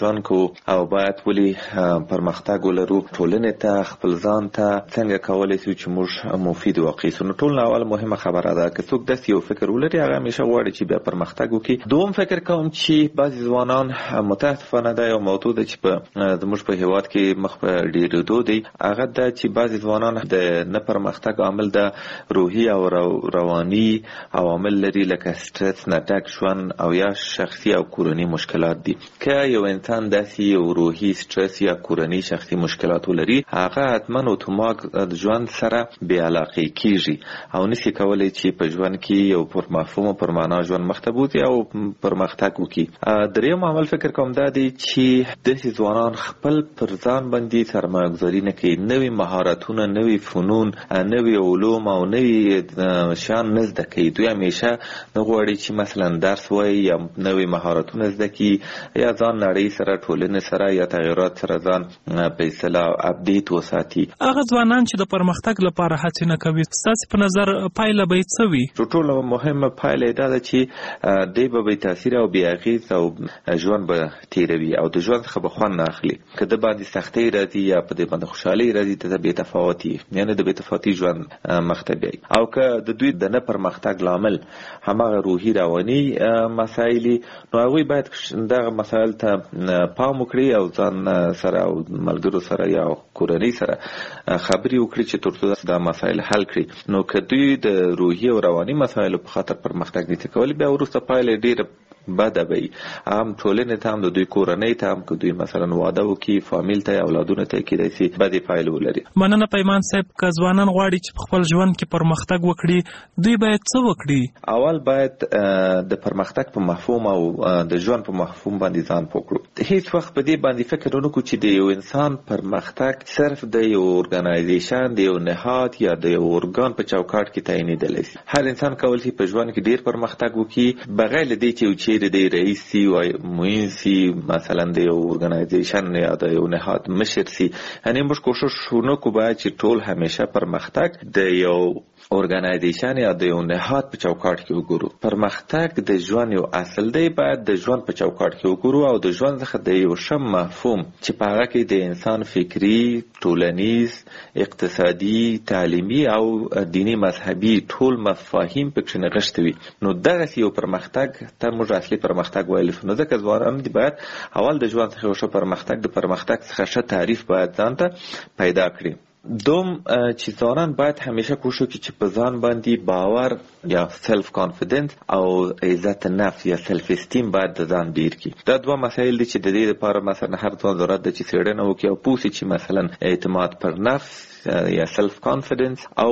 ژوند کو او باید ولي پرمختګ ولرو ټولنې ته خپل ځان ته څنګه کولای شو چې موږ مفید واقع سو. نو ټول اول مهمه خبره ده که څوک داسې یو فکر ولري هغه همیشه غواړي چې بیا پرمختګ وکړي. دوم فکر کوم چې بعضی ځوانان متاسفانه دا یو موضوع ده چې په زموږ په هیواد کې مخ په ډیرېدو دی. هغه دا چې بعضی ځوانان د نه پرمختګ عامل د روحي او رواني عوامل لري لکه سترس، ناټک ژوند او یا شخصي او کورني مشکلات دي. که یو انسان داسې یو روحي سترس یا کورني شخصي مشکلات ولري هغه حتما اتومات د ژوند سره بې علاقه کیږي او نشي کولای چې په ژوند کې یو پر مفهوم او پر معنا ژوند مخته بوځي او پرمختګ وکړي. دریم عمل فکر کوم دا دی چې داسې ځوانان خپل پر ځان باندې سرمایه گذاري نه کوي، نوي مهارتونه، نوي فنون، نوي علوم او نوي شیان نه زده کوي. دوی همیشه نه غواړي چې مثلا درس وایي یا نوي مهارتونه زده کړي یا ځان نړۍ سره ټولنې سره یا تغیرات سره ځان په اصطلاح اپډیټ وساتي. هغه ځوانان چې د پرمختګ لپاره هڅې نه کوي ستاسو په نظر پایله به څه وي؟ ټولو مهمه پایله دا ده چې دوی به بې تاثیر او بې اغېز او ژوند به تیروي او د ژوند څخه به خوند نه اخلي. که د باندې سختۍ راځي یا په دې باندې خوشحالي راځي ته د بې تفاوتي یعنې د بې تفاوتي ژوند مخته بیایي. او که د دوی د نه پرمختګ لامل هماغه روحي رواني مسایل نو هغوی باید دغه مسایل ته پام وکړي او ځان سره او ملګرو سره یا کورنۍ سره خبرې وکړي چې ترڅو دا مسایل حل کړي. نو که دوی د روحي او رواني مسایلو په خاطر پرمختګ نشي کولی بیا وروسته پایله ډېره بده وي. هم ټولنې ته هم د دوی کورنۍ ته هم که دوی مثلا واده وکړي فامیل ته اولادونه ته کېدای شي بدې پایلې ولري. مننه پیمان صاحب. که ځوانان غواړي چې په خپل ژوند کې پرمختګ وکړي دوی باید څه وکړي؟ اول باید د پرمختګ په مفهوم او د ژوند په مفهوم باندې ځان پوه کړو. هیڅ وخت په دې باندې فکر ونه کړو چې د یو انسان پرمختګ صرف د یو ارګنایزیشن د یو نهاد یا د یو ارګان په چوکاټ کې تعینېدلی شي. هر انسان کولی شي په ژوند کې ډېر پرمختګ وکړي بغیر له دې چې د دې رئیس سی او معین سی مثلا د یو ارګنایزیشن یا د یو نهاد مشر سی. یعنی موږ کوشش وکړو باید چې ټول همیشه پرمختګ د یو ارګنایزیشن یا د یو نهاد په چوکاټ کې وګورو. پرمختګ د ژوند یو اصل دی، باید د ژوند په چوکاټ کې وګورو او د ژوند څخه د یو شم مفهوم چې په هغه کې د انسان فکری، ټولنیز، اقتصادي، تعلیمي او دینی مذهبي ټول مفاهیم پکې نغښتي وي. نو دغه یو پرمختګ ته موږ اصلي پرمختګ ویل شو. نو ځکه ځوانان دي باید اول د ژوند څخه ښه پرمختګ د پرمختګ څخه ښه تعریف باید ځان ته پیدا کړي. دوم چې ځوانان باید همیشه کوشش وکړي چې په ځان باندې باور یا سلف کانفیډنس او عزت نفس یا سلف استیم باید د ځان ډیر کړي. دا دوه مسایل دي چې د دې لپاره مثلا هر ځوان ضرورت ده چې څېړنه وکړي او پوه شي چې مثلا اعتماد پر نفس یا سلف کانفیډنس او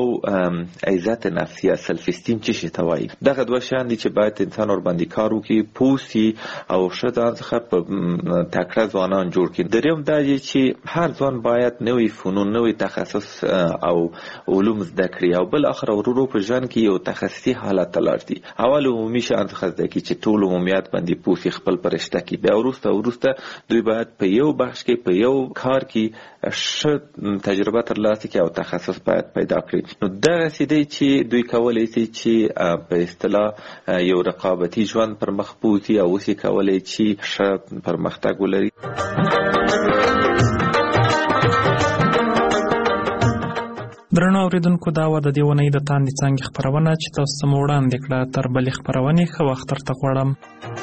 عزت نفس یا سلف استیم څه شي ته وایي. دغه دوه شیان دي چې باید انسان ور باندې کار وکړي، پوه شي او ښه ځان څخه په تکړه ځوانان جوړ کړي. دریم دا دی چې هر ځوان باید نوي فنون، نوي تخصص او علوم زده کړي او بل اخر ورو په ژوند کې یو تخصصي حالت ته لاړ شي. اول عمومي شیان څخه زده کړي چې ټول عمومیات باندې پوه شي، خپل په رشته کې. بیا وروسته وروسته دوی باید په یو بخش کې په یو کار کې ښه تجربه ترلاسه کړي او تخصص باید پیدا کړي. نو دغسې دی چې دوی کولی شي چې په اصطلاح یو رقابتي ژوند پر مخ بوځي او اوس یې کولی چې ښه پرمختګ ولري. درنو اوریدونکو دا و د دې اونۍ د تاندې څانګې خپرونه چې تاسو ته مو وړاندې کړه. تر بلې خپرونې ښه وخت درته غواړم.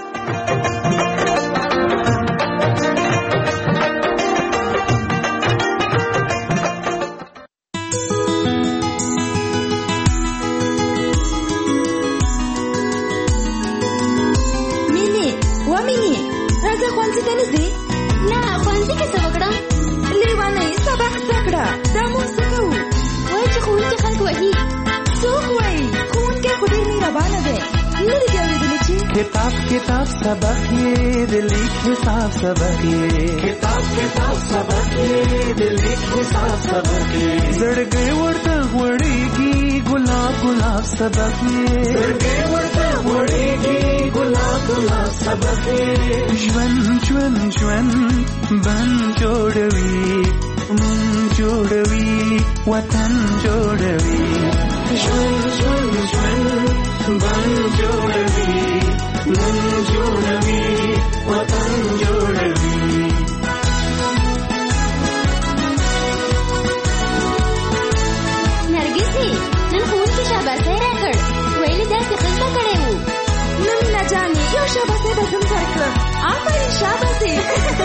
किताब किताब सबक ये दिल हिसाब सबक ये किताब किताब सबक ये दिल हिसाब सबक ये जड़गे वरता वड़ेगी गुलाब गुलाब सबक ये जड़गे वरता वड़ेगी गुलाब गुलाब सबक ये ज्वन ज्वन ज्वन बन जोड़वी मन जोड़वी वतन जोड़वी ज्वन ज्वन ज्वन बन जोड़वी मन जोड़वी वतन जोड़वी شاباسي به زم درکړم. آفرین شاباسي.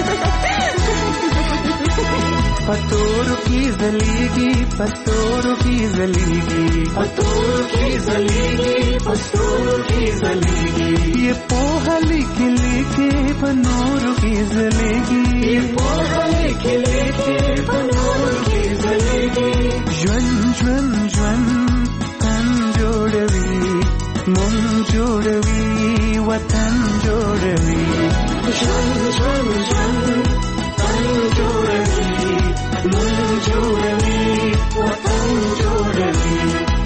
پتورو کی زلیگی پتورو کی زلیگی پتورو کی زلیگی پتورو کی زلیگی یہ پوها لکھ لکھے پنورو کی زلیگی یہ پوها لکھ لکھے پنورو کی زلیگی ژوند ژوند ژوند تن جوړوي مون جوړوي وطن جوړوي ژوند ژوند ژوند تن جوړوي من جوړوي وطن جوړوي.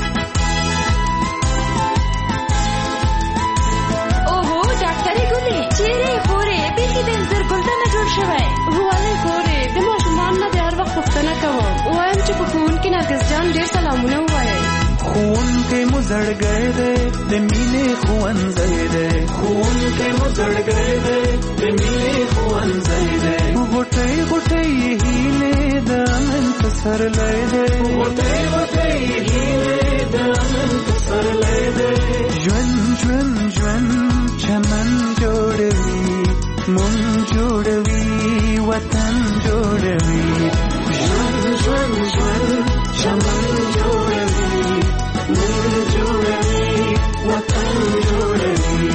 اوهو ډاکټرې ګلې چیرې خورې بیخي د انځر ګلدانه جوړ شوی. ولې خورې د ماشومان نه د هر وخت پوښتنه کوم. وایم چې په ښوونکي نرګس جان ډېر سلامونه ووایئ. ښوونکی مو زړګی دی د مینې ښوونځی دی ښوونکی مو زړګی دی د مینې ښوونځی دی غوټۍ غوټۍ یې هیلې د امن پسرلی دی غوټۍ غوټۍ یې هیلې د امن پسرلی دی ژوند ژوند ژوند چمن جوړوي مون جوړوي وطن جوړوي ژوند ژوند ژوند چمن جوړوي من جوړوي وطن جوړوي.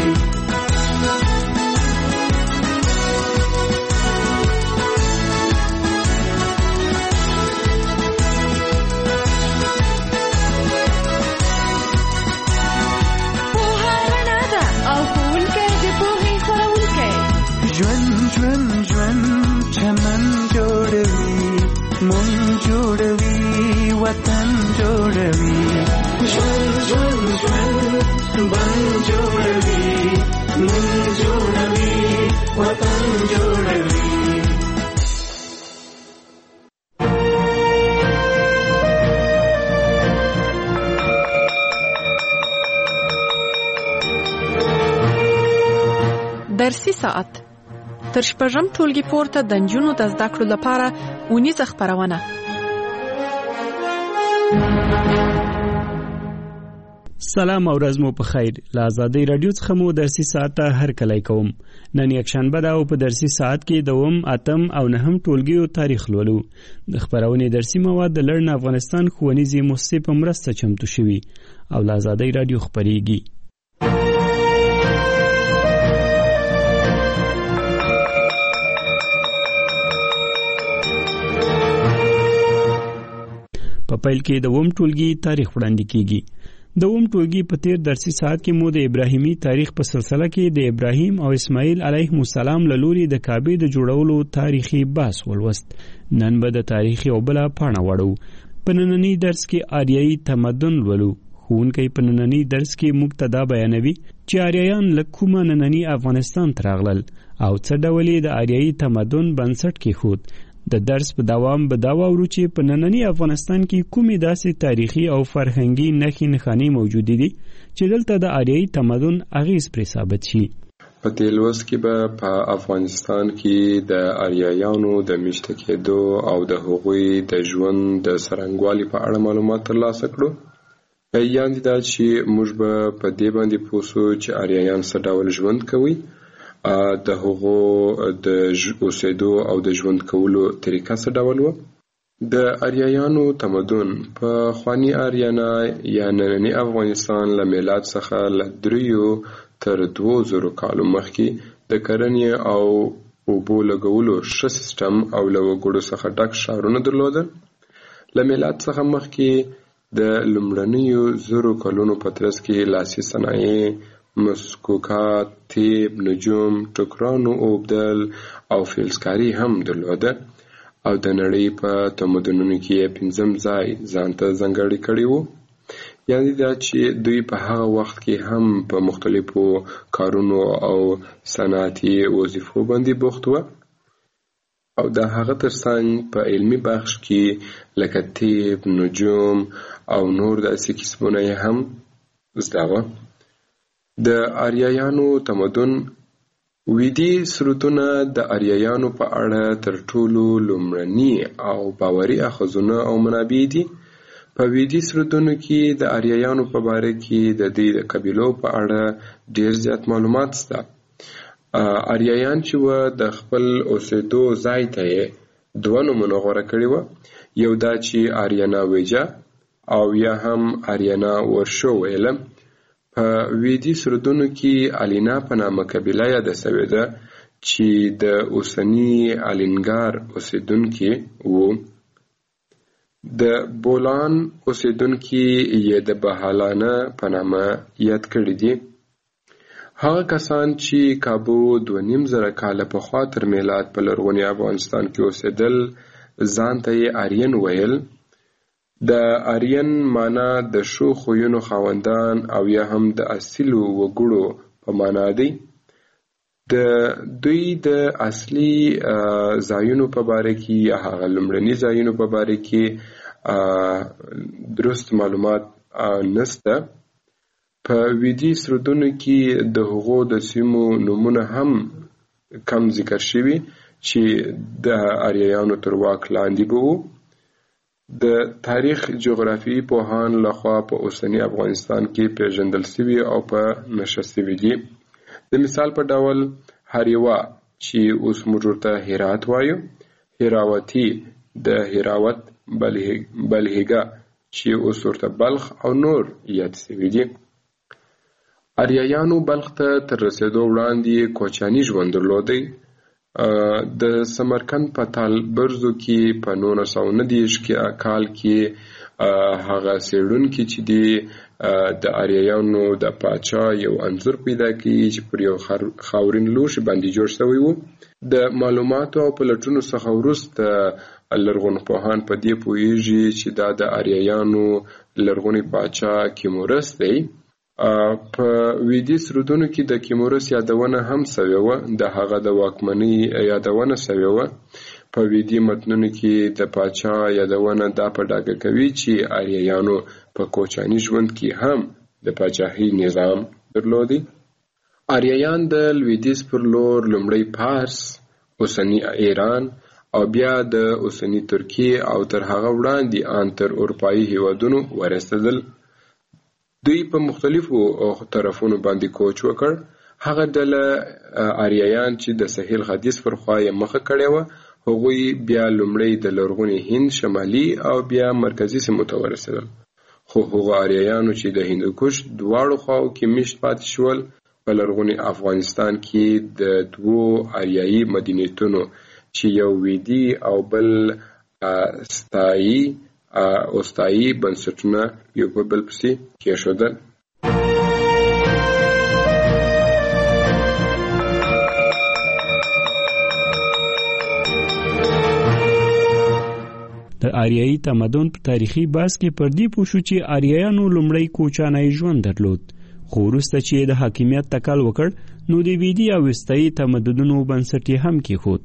پوهه رڼا ده او ښوونکی د پوهې خپروونکی. ژوند ژوند ژوند چمن جوړوي مون جوړوي وطن جوړوي ژوند ژوند ژوند بن جوړوي من جوړوي وطن جوړوي. درسي ساعت تر شپږم ټولګي پورته د نجونو د زده کړو لپاره اونیزه خپرونه. سلام او ورځ مو په خیر. له آزادۍ رادیو څخه مو درسي ساعت هر کله کوم. نن یک شنبه ده او په درسي ساعت کې دوم اتم او نهم ټولګیو تاریخ لولو. د خپرونې درسي مواد د لړن افغانستان ښوونیزې مؤسسې په مرسته چمتو شوي او له آزادۍ رادیو خپرېږي. په پیل کې د دوم ټولګي تاریخ وړاندې کیږي. د دوم ټولګي په تیر درسي ساعت کې مو د ابراهیمي تاریخ په سلسله کې د ابراهیم او اسماعیل علیهم السلام له لوري د کعبې د جوړولو تاریخي بحث ولوست. نن به د تاریخ یو بله پاڼه وړو. په ننني درس کې آریایي تمدن لولو. ښوونکی په ننني درس کې موږ ته دا بیانوي چې آریایان له کومه ننني افغانستان ته راغلل او څه ډول یې د آریایي تمدن بنسټ کېښود. د درس په دوام به دا واورو چې په ننني افغانستان کې کومې داسې تاریخي او فرهنګي نښې نښانې موجودې دي چې دلته د آریایي تمدن اغېز پرې ثابت شي. په دې لوست کې به په افغانستان کې د آریایانو د میشته کېدو او د هغوی د ژوند د څرنګوالي په اړه معلومات ترلاسه کړو. یعنې دا چې موږ به په دې باندې پوه شو چې آریایان څه ډول ژوند کوي، د هغو د اوسېدو او د ژوند کولو طریقه څه ډول وه. د آریایانو تمدن په خواني آریانا یا ننني افغانستان له میلاد څخه له دریو تر دوو زرو کالو مخکې د کرنې او اوبو لګولو ښه سیستم او له وګړو څخه ډک ښارونه درلودل. له میلاد څخه مخکې د لومړنیو زرو کلونو په ترڅ کې لاسي صنایع، مسکوکات، تیب، نجوم، ټوکرانو اوبدل او فلزکاري هم درلوده او د نړۍ په تمدنونو کې یې پنځم ځای ځان ته ځانګړی کړی و. یعنې دا چې دوی په هغه وخت کې هم په مختلفو کارونو او صنعتي وظیفو باندې بوخت و او د هغه ترڅنګ په علمي بخش کې لکه تیب، نجوم او نور داسې کسبونه یې هم زده وه. د آریایانو تمدن ویدي سرودونه د آریایانو په اړه تر ټولو لومړني او باوري اخذونه او منابع دي. په ویدي سرودونو کې د آریایانو په باره کې د دې د قبیلو په اړه ډیر زیات معلومات شته. آریایان چې و د خپل اوسېدو ځای ته یې دوه نومونه غوره کړي وه، یو دا چې آریانا ویجا او یا هم آریانا ورشو ویله. په ویدیس اردنو کې الینا په نامه قبیله یاده سوې ده چې د اوسني الینګار اوسېدونکي وو. د بولان اوسېدونکي یې د بهالانه په نامه یاد کړي دي. هغه کسان چې کابو دوه نیم زره کاله پخوا تر میلاد په لرغوني افغانستان کې اوسېدل ځان ته یې آرین ویل. د آرین معنا د ښو خویونو خاوندان او یا هم د اصیلو وګړو په معنا دی. د دوی د اصلي ځایونو په باره کې یا هغه لومړني ځایونو په باره کې درست معلومات نشته. په ویدیس اردنو کې د هغو د سیمو نومونه هم کم ذکر شوي چې د آریایانو تر واک لاندې به وو. د تاریخ جغرافیایي پوهان لخوا په اوسني افغانستان کې پیژندل شوي او په نشه شوي دي. د مثال په ډول هریوا چې اوس موږ ورته هرات وایو، هراوتي د هراوت، بلهیګا چې اوس ورته بلخ او نور یاد شوي دي. آریایانو بلخ ته تر رسېدو وړاندې کوچاني ژوند درلودی. د سمرقند په تالبرزو کې په نولس سوه نهه دېرش کال کې هغه څېړونکي چې دي د آریایانو د پاچا یو انځور پیدا کړي چې پر یو خاورین لوښي باندې جوړ شوی و. د معلوماتو او پلټونو څخه وروسته لرغونپوهان په دې پوهیږي چې دا د آریایانو لرغونی پاچا کیمورس دی. په ویدیس اردنو کې د کیمورس یادونه هم سوې وه، د هغه د واکمنۍ یادونه سوې وه. په ویدي متنونو کې د پاچا یادونه دا په ډاګه کوي چې آریایانو په کوچاني ژوند کې هم د پاچاهۍ نظام درلودی. آریایان د لویدیځ پر لور لومړی پارس، اوسني ایران او بیا د اوسني ترکیې او تر هغه وړاندې ان تر اروپایي هیوادونو ورسېدل. دوی په مختلفو طرفونو باندې کوچ وکړ. هغه ډله آریایان چې د سهیل ختیځ پر خوا یې مخه کړې وه، هغوی بیا لومړی د لرغوني هند شمالي او بیا مرکزي سیمو ته ورسېدل. خو هغو آریایانو چې د هندوکش دواړو خواو کې میشت پاتې شول، په لرغوني افغانستان کې د دوو آریایي مدنیتونو چې یو ویدي او بل ستایي اوستایي بنسټونه یو په بل پسې کېښودل. د آریایي تمدن په تاریخي بحث کې پر دې پوه شو چې آریایانو لومړی کوچانی ژوند درلود، خو وروسته چې د حاکمیت تکل وکړ نو د ویدي او وستایي تمدنونو بنسټ یې هم کېښود.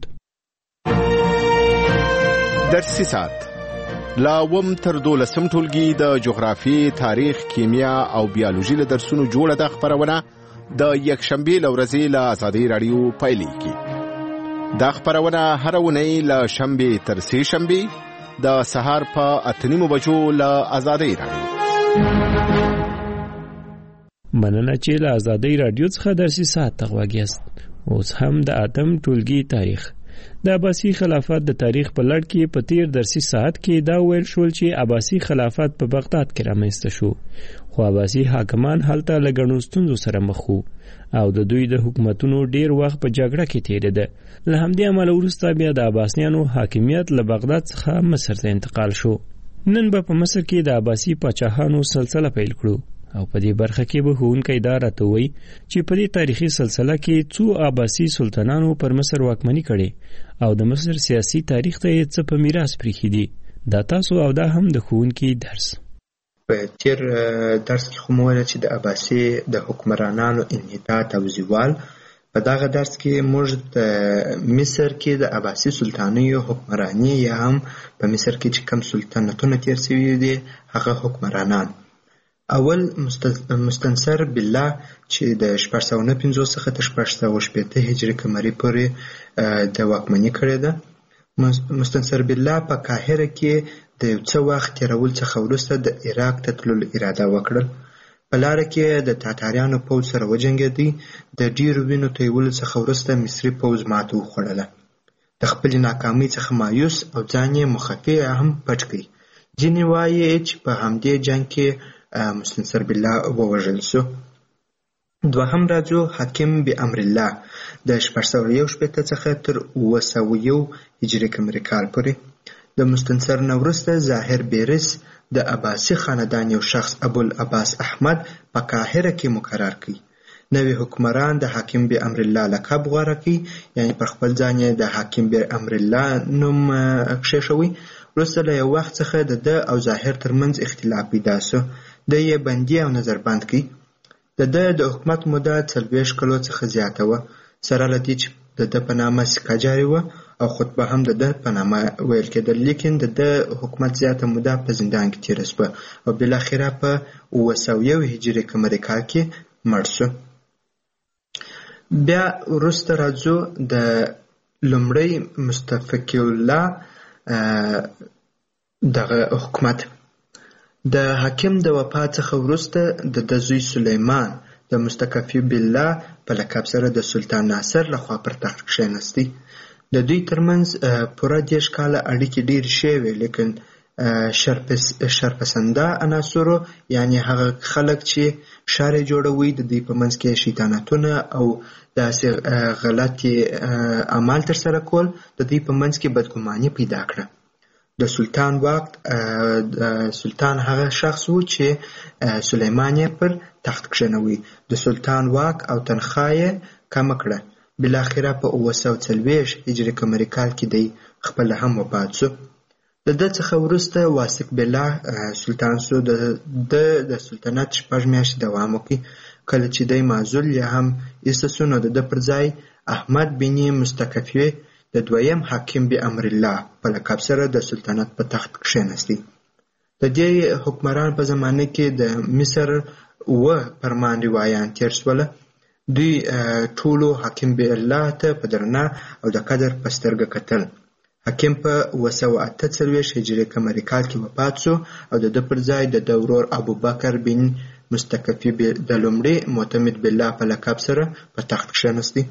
درسي ساعت لا وم تر دولسم ټولګي د جغرافي، تاریخ، کیمیا او بیولوژي له درسونو جوړه د خبرونه د یکشنبه له ورځې له آزادۍ رادیو پیلېږي. دا خبرونه هر اونۍ له شنبه تر سې شنبه د سهار په اته نیمو بجو له آزادۍ رادیو. مننه چې له آزادۍ رادیو څخه درسي ساعت ته غوږ یاست. اوس هم د اتم ټولګي تاریخ د عباسي خلافت د تاریخ په لړ کې په تیر درسي ساعت کې دا ویل شول چې عباسي خلافت په بغداد کې رامنځته شو، خو عباسي حاکمان هلته له ګڼو ستونزو سره مخ وو او د دوی د حکومتونو ډیر وخت په جګړه کې تیریده. له همدې امله وروسته بیا د عباسیانو حاکمیت له بغداد څخه مصر ته انتقال شو. نن به په مصر کې د عباسي پاچاهانو سلسله پیل کړو او په دې برخه کې به ښوونکی دا راته وایي چې په دې تاریخي سلسله کې څو عباسي سلطانانو پر مصر واکمني کړې او د مصر سیاسي تاریخ ته یې څه په میراث پریښي دي. دا تاسو او دا هم د ښوونکي درس. په تیر درس کې خو مو ویل چې د عباسي د حکمرانانو انحطاط او زوال. په دغه درس کې موږ د مصر کې د عباسي سلطانیو حکمراني یا هم په مصر کې چې کم سلطنتونه تیر شوي دي هغه حکمرانان. اول مستنصر بالله چې د شپږ سوه نهه پنځوس څخه تر شپږ سوه شپېته هجري قمري پورې د واکمني کړې ده. مستنصر بالله په قاهره کې د یو څه وخت تېرولو څخه وروسته د عراق ته تللو اراده وکړل. په لاره کې د تاتاریانو پوځ سره وجنګېدی. د ډیرو وینو تویولو څخه وروسته مصري پوځ ماته وخوړله. د خپلې ناکامۍ څخه مایوس او ځان یې مخفي هم پټ کړي. ځینې وایي چې په همدې جنګ کې مستنصر بالله ووژل شو. دوهم راځو حاکم بامر الله د شپږ سوه یو شپېته څخه تر اوه سوه یو هجري قمري کال پورې. د مستنصر نه وروسته ظاهر بیرس د عباسي خاندان یو شخص ابوالعباس احمد په قاهره کې مقرر کړي. نوی حکمران د حاکم بامر الله لقب غوره کړي، یعنی پر خپل ځان یې د حاکم بامر الله نوم کښېښوي. وروسته له یو وخت څخه د ده او ظاهر ترمنځ اختلاف پیدا شو. ده یې بندي او نظربند کړي. د ده د حکومت موده څلوېښت کلو څخه زیاته وه، سره له دې چې د ده په نامه سکه جاري وه او خطبه هم د ده په نامه ویل کېدل. لیکن د ده حکومت زیاته موده په زندان کې تېره شوه او بالاخره په اوه سوه یو هجري قمري کال کې مړ شو. بیا وروسته راځو د لومړی مستفقی الله دغه حکومت. د حاکم د وفات څخه وروسته د ده زوی سلیمان د مستکفی بالله په لقب سره د سلطان ناصر لخوا پر تخت کښېنستی. د دوی ترمنځ پوره دېرش کاله اړیکې ډېرې ښې وې، لیکن شرپسنده عناصرو یعنی هغه خلک چې ښار یې جوړوي د دوی په منځ کې شیطانتونه او داسې غلطې اعمال ترسره کول د دوی په منځ کې بدګماني پیدا کړه. د سلطان واک سلطان هغه شخص و چې سلیمان یې پر تخت کښېنوي. د سلطان واک او تنخواه یې کمه کړه. بالاخره په اوه سوه څلوېښت هجري قمري کال کې دی خپله هم وفات شو. د ده څخه وروسته واثق بالله سلطان شو. د ده د سلطنت شپږ میاشتې دوام وکړي. کله چې دی معزول یا هم ایسته شو نو د ده پر ځای احمد بن مستکفی د دویم حاکم بامر الله په لقب سره د سلطنت په تخت کښېنستی. د دې حکمران په زمانه کې د مصر اوه فرمان روایان تېر شوله. دوی ټولو حاکم بالله ته په درنه او د قدر په سترګه کتل. حاکم په اوه سوه اته څلوېښت هجري قمري کال کې وفات شو او د ده پر ځای د ده ورور ابوبکر بن مستکفی د لومړي معتمد بالله په لقب سره په تخت کښېنستی.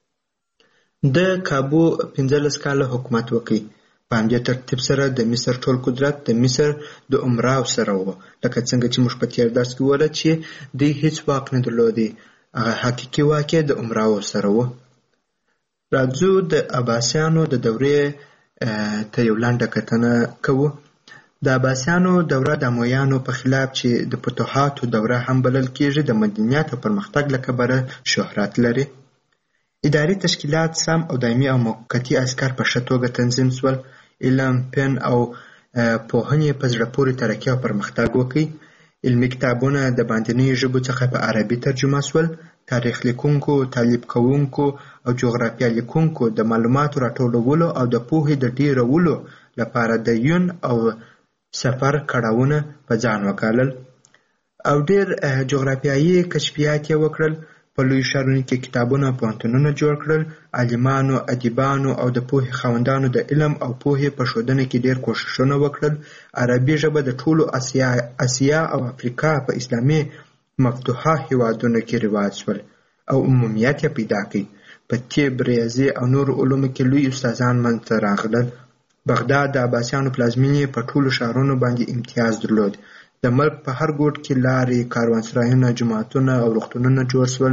د کابو پنځلس کاله حکومت وکړي. په همدې ترتیب سره د مصر ټول قدرت د مصر د امراو سره و، لکه څنګه چې موږ په تېر درس کې وویل چې دوی هیڅ واک نه درلودی. هغه حقیقي واک د امراو سره و. راځو د عباسیانو د دورې ته یو لنډه کتنه کوو. د عباسیانو دوره د امویانو په خلاف چې د فتوحاتو دوره هم بلل کېږي د مدنیت او پرمختګ له کبله شهرت لري. اداري تشکیلات سم او دایمي او موقتي عسکر په ښه توګه تنظیم شول. علم، فن او پوهنې په زړه پورې ترقي او پرمختګ وکړي. علمي کتابونه د باندنیو ژبو څخه په عربي ترجمه شول. تاریخ لیکونکو، تعلیب کوونکو او جغرافیه لیکونکو د معلوماتو راټولولو او د پوهې د ډیرولو لپاره د یون او سفر کړاوونه په ځان وکالل او ډیر جغرافیایي کشفیات یې وکړل. په لوی ښارونو کې کتابونه او پوهنتونونه جوړ کړل. عالمانو، ادیبانو او د پوهې خاوندانو د علم او پوهې په ښودنه کې ډیر کوښښونه وکړل. عربي ژبه د ټولو اسیا اسیا او افریقا په اسلامي مفتوحه هیوادونو کې رواج شول او عمومیت یې پیدا کړ. په طب، ریاضي او نورو علومو کې لوی استادان منځته راغلل. بغداد د عباسیانو پلازمینې په ټولو ښارونو باندې امتیاز درلود. د ملک په هر ګوټ کې لارې، کاروانسرایونه، جوماتونه او روغتونونه جوړ شول.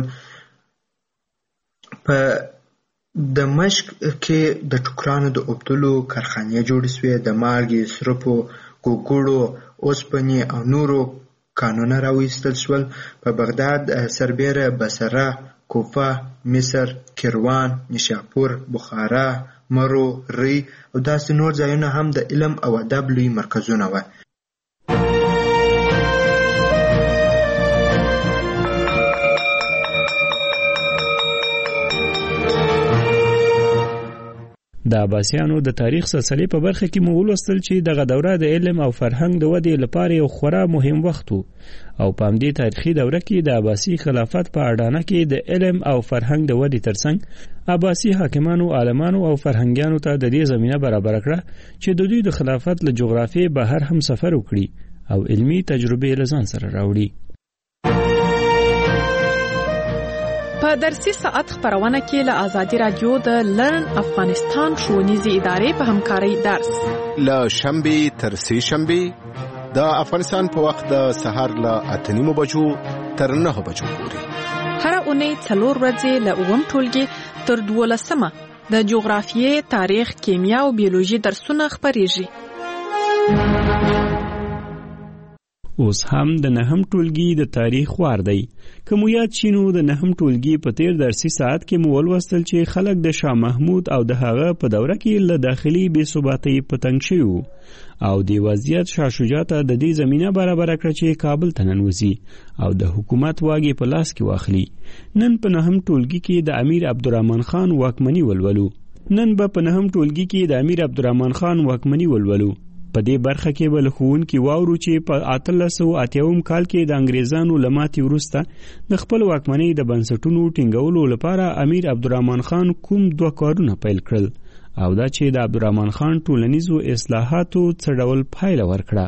په دمشق کې د ټوکرانو د اوبدلو کارخانې جوړې شوې. د مالګې، سرپو، ګوګړو، اوسپنې او نورو کانونه راوایستل شول. په بغداد سربیره بصره، کوفه، مصر، کیروان، نیشاپور، بخارا، مرو، ری او داسې نور ځایونه هم د علم او ادب لوی مرکزونه وو. د عباسیانو د تاریخ سلسلې په برخه کې مو ولوستل چې دغه دوره د علم او فرهنګ د ودې لپاره یو خورا مهم وخت و او په همدې تاریخي دوره کې د عباسي خلافت په اډانه کې د علم او فرهنګ د ودې ترڅنګ عباسي حاکمانو، عالمانو او فرهنګیانو ته د دې زمینه برابر کړه چې د دوی د خلافت له جغرافیې بهر هم سفر وکړي او علمي تجربې له ځان سره راوړي. په درسي ساعت خبرونه کې له ازادي رادیو د لرن افغانستان ښوونیزې ادارې په همکارۍ درس له شنبې تر سه شنبې د افغانستان په وخت د سهار له اته نیمو بجو تر نهه بجو پورې هر اونۍ څلور ورځې له اووم ټولګي تر دولسمه د جغرافیې، تاریخ، کیمیا او بیولوژي درسونه خپریږي. اوس هم د نهم ټولګي د تاریخ وار دی. که مو یاد شي نو د نهم ټولګي په تیر درسي ساعت کې مو ولوستل چې خلک د شاه محمود او د هغه په دوره کې له داخلي بې ثباتۍ په تنګ شوي وو او دې وضعیت شاه شجاع ته د دې زمینه برابره کړه چې کابل ته ننوځي او د حکومت واګې په لاس کې واخلي. نن په نهم ټولګي کې د امیر عبدالرحمن خان واکمني ولولو. نن به په نهم ټولګي کې د امیر عبدالرحمن خان واکمني ولولو. په دې برخه کې به له ښوونکي واورو چې په اتلس سوه اتیاوم کال کې د انګریزانو له ماتې وروسته د خپل واکمنۍ د بنسټونو ټینګولو لپاره امیر عبدالرحمن خان کوم دوه کارونه پیل کړل او دا چې د عبدالرحمن خان ټولنیزو اصلاحاتو څه ډول پایله ورکړه.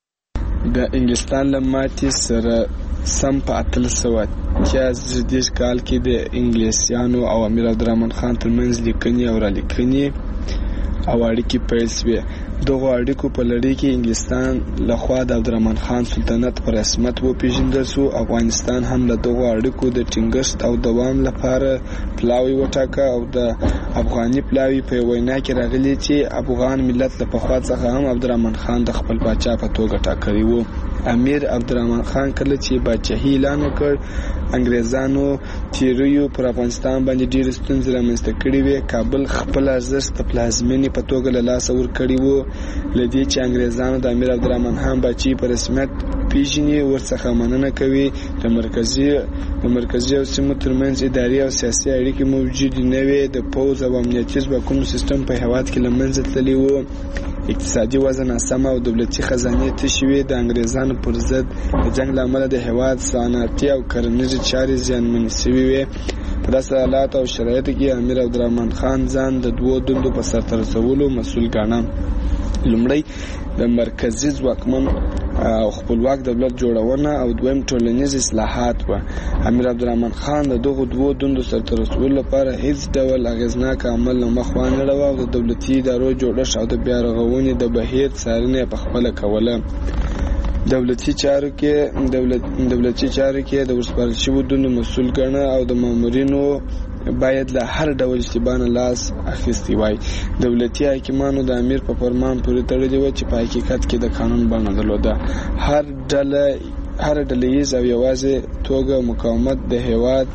د انګلستان له ماتې سره سم په اتلس سوه اتیا زرګیز کال کې د انګلیسیانو او امیر عبدالرحمن خان ترمنځ لیکنې او رالیکنې او اړیکې پیل شوې. دغو اړیکو په لړۍ کې انګلستان لخوا د عبدالرحمن خان سلطنت په رسمیت وپېژندل شو. افغانستان هم له دغو اړیکو د ټینګښت او دوام لپاره پلاوی وټاکه او د افغاني پلاوی په وینا کې راغلی چې افغان ملت له پخوا څخه هم عبدالرحمن خان د خپل پاچا په توګه ټاکلی و. امیر عبدالرحمن خان کله چې پاچاهي اعلان وکړ انګریزانو تیریو پر افغانستان باندې ډېرې ستونزې رامنځته کړې وې. کابل خپل ارزښت د پلازمینې په توګه له لاسه ورکړی و. له دې چې انګریزانو د امیر عبدالرحمن خان پاچاهي په رسمیت پیژني ورڅخه مننه کوي. د مرکزي د مرکزي او سیمو ترمنځ اداري او سیاسي اړیکې موجودې نه وې. د پوځ او امنیتي ځواکونو سیستم په هېواد کې له منځه تللی و. اقتصادي وضع ناسمه او دولتي خزانې تشې وې. د انګریزانو پر ضد د جنګ له امله د هېواد صنعتي او کرنیزې چارې زیانمنې شوې وې. په داسې حالاتو او شرایطو کې امیر عبدالرحمن خان ځان د دوو دندو په سرته رسولو مسؤل ګاڼه. لومړی د مرکزي ځواکمن او خپلواک دولت جوړونه او دویم ټولنیز اصلاحات و. امیر عبدالرحمن خان د دغو دوو دندو سرته رسولو لپاره هیڅ ډول اغیزناک عمل نه مخ وانه اړوه او د دولتي ادارو جوړښت او د بیا رغونې د بهیر څارنه په خپله کوله. دولتي چارو کې دولت دولتي چارو کې د ورسپارل شویو دندو مسؤل ګڼه او د مامورینو باید له هر ډول اشتباه نه لاس اخیستی وای. دولتي حاکمانو د امیر په فرمان پورې تړلي و چې په حقیقت کې د قانون بڼه درلوده. هر ډله هر ډلهییز او یوازې توګه مقاومت د هېواد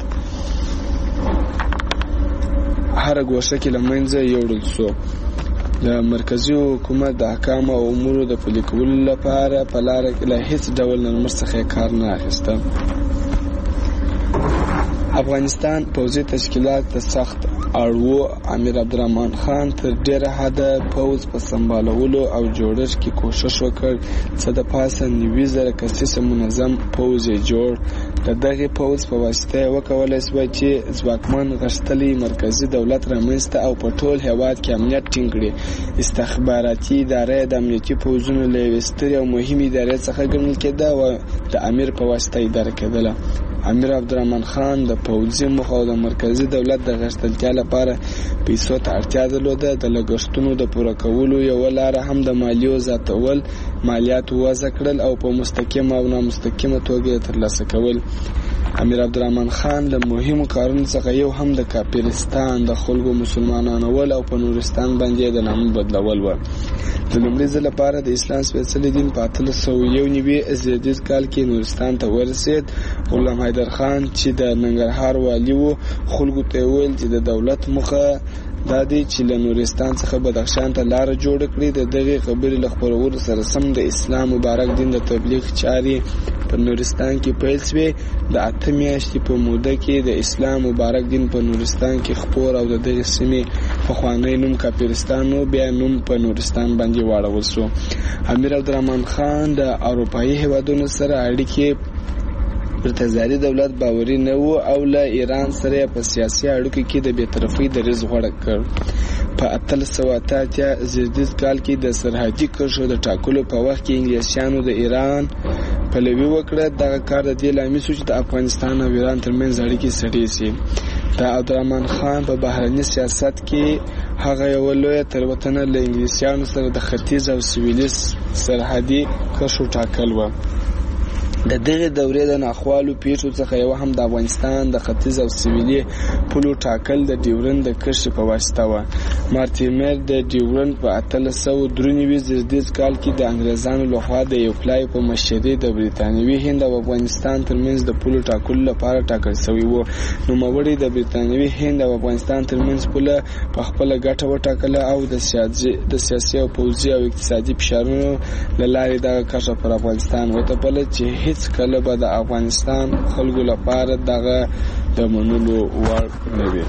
هره ګوشه کې له منځه یوړل سو. د مرکزي حکومت د احکامو او امورو د پلي کولو لپاره په لاره کې له هیڅ ډول نرمښت څخه کار نه اخیسته. افغانستان پوځي تشکیلات ته سخت اړ و. امیر عبدالرحمن خان تر ډیره حده پوځ په سمبالولو او جوړښت کې کوشش وکړ. څه د پاسه نوي زره کسیزه منظم پوځ یې جوړ. د دغې پوځ په واسطه یې وکولی شوه چې ځواکمن غښتلی مرکزي دولت رامنځته او په ټول هېواد کې امنیت ټینګ کړي. استخباراتي اداره د امنیتي پوځونو له یوې سترې او مهمې ادارې څخه ګڼل کېده او د امیر په واسطه اداره کېدله. امیر عبدالرحمن خان د پوځي موخو او د مرکزي دولت د غښتلتیا لپاره پیسو ته اړتیا درلوده. د لګښتونو د پوره کولو یوه لاره هم د مالیو زیاتول، مالیات وضع کړل او په مستقیمه او نامستقیمه توګه ترلاسه کول. امیر عبدالرحمن خان له مهمو کارونو څخه یو هم د کافرستان د خلکو مسلمانانول او په نورستان باندې د نامه بدلول و. د لومړي ځل لپاره د اسلام سپېڅلي دین په اتلس سوه یو نوي زیږدیز کال کې نورستان ته ورسېد. غلام حیدر خان چې د ننګرهار والي و خلکو ته یې وویل چې د دولت موخه دا دی چې له نورستان څخه بدخشان ته لاره جوړه کړي. د دغې خبرې له خپرولو سره سم د اسلام مبارک دین د تبلیغ چارې په نورستان کې پیل شوې. د اته میاشتې په موده کې د اسلام مبارک دین په نورستان کې خپور او د دغې سیمې پخوانی نوم کافرستان و بیا نوم په نورستان باندې واړول شو. امیر عبدالرحمن خان د اروپایي هېوادونو سره اړیکې پر تزاري دولت باوري نه و او له ایران سره په سیاسي اړیکو کې د بی‌طرفۍ دریځ غوره کړ. په اتلس سوه اته اتیا زیږدیز کال کې د سرحدي کرښو د ټاکلو په وخت کې انګلیسیانو د ایران پلوي وکړه. دغه کار د دې لامل شو چې د افغانستان او ایران ترمنځ اړیکې سړې شي. د عبدالرحمن خان په بهرني سیاست کې هغه یو لویه تېروتنه له انګلیسیانو سره د ختیځ او سویلي سرحدي کرښو ټاکل و. د دغه دورې د ناخوالو پیښو څخه یو هم د افغانستان د ختیځ او سویلي پولو ټاکل د ډیورند د کرښې په واسطه و. مارټیمر د ډیورند په اتلس سوه درې نوي زیږدیز کال کې د انګریزانو لخوا د یوکلای په مشرۍ د برتانوي هند او افغانستان ترمنځ د پولو ټاکلو لپاره ټاکل شوی و. نوموړي د برتانوي هند او افغانستان ترمنځ پوله په خپله ګټه وټاکله او د سیاسي د سیاسي او پوځي او اقتصادي فشارونو له لارې دغه کرښه پر افغانستان وتپله چې هیڅ کله به د افغانستان خلکو لپاره دغه د منلو وړ نه وي.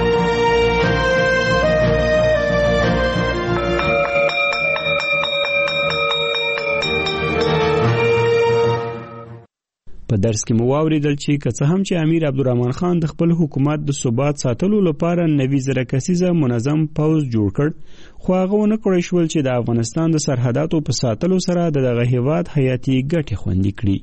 په درس کې مو واوریدل چې که څه هم چې امیر عبدالرحمن خان د خپل حکومت د ثبات ساتلو لپاره نوي زره کسیزه منظم پوځ جوړ کړ، خو هغه ونه کړی شول چې د افغانستان د سرحداتو په ساتلو سره د دغه هیواد حیاتي ګټې خوندي کړي.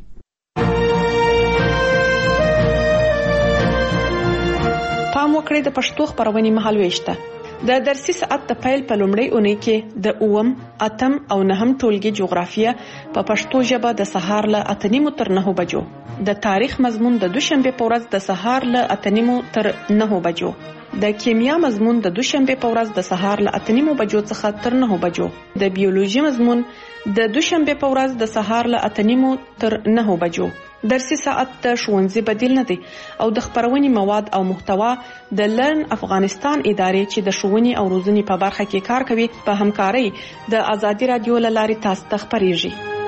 پام وکړئ د پښتو خبرونې مهالويشته. د درسي ساعت د پیل په لومړۍ اونۍ کې د اووم، اتم او نهم ټولګي جغرافیه په پښتو ژبه د سهار له اته نیمو تر نهو بجو، د تاریخ مضمون د دوشنبه په ورځ د سهار له اته نیمو تر نهو بجو، د کیمیا مضمون د دوشنبه په ورځ د سهار له اته نیمو بجو څخه تر نهو بجو، د بیولوژي مضمون د دوشنبه په ورځ د سهار له اته نیمو تر نهو بجو. درسي ساعت د ښوونځي بدیل نه دی او د خبرونې مواد او محتوا د لرن افغانستان ادارې چې د ښوونې او روزنې په برخه کې کار کوي په همکارۍ د ازادي رادیو له لارې تاسو ته خبرېږي.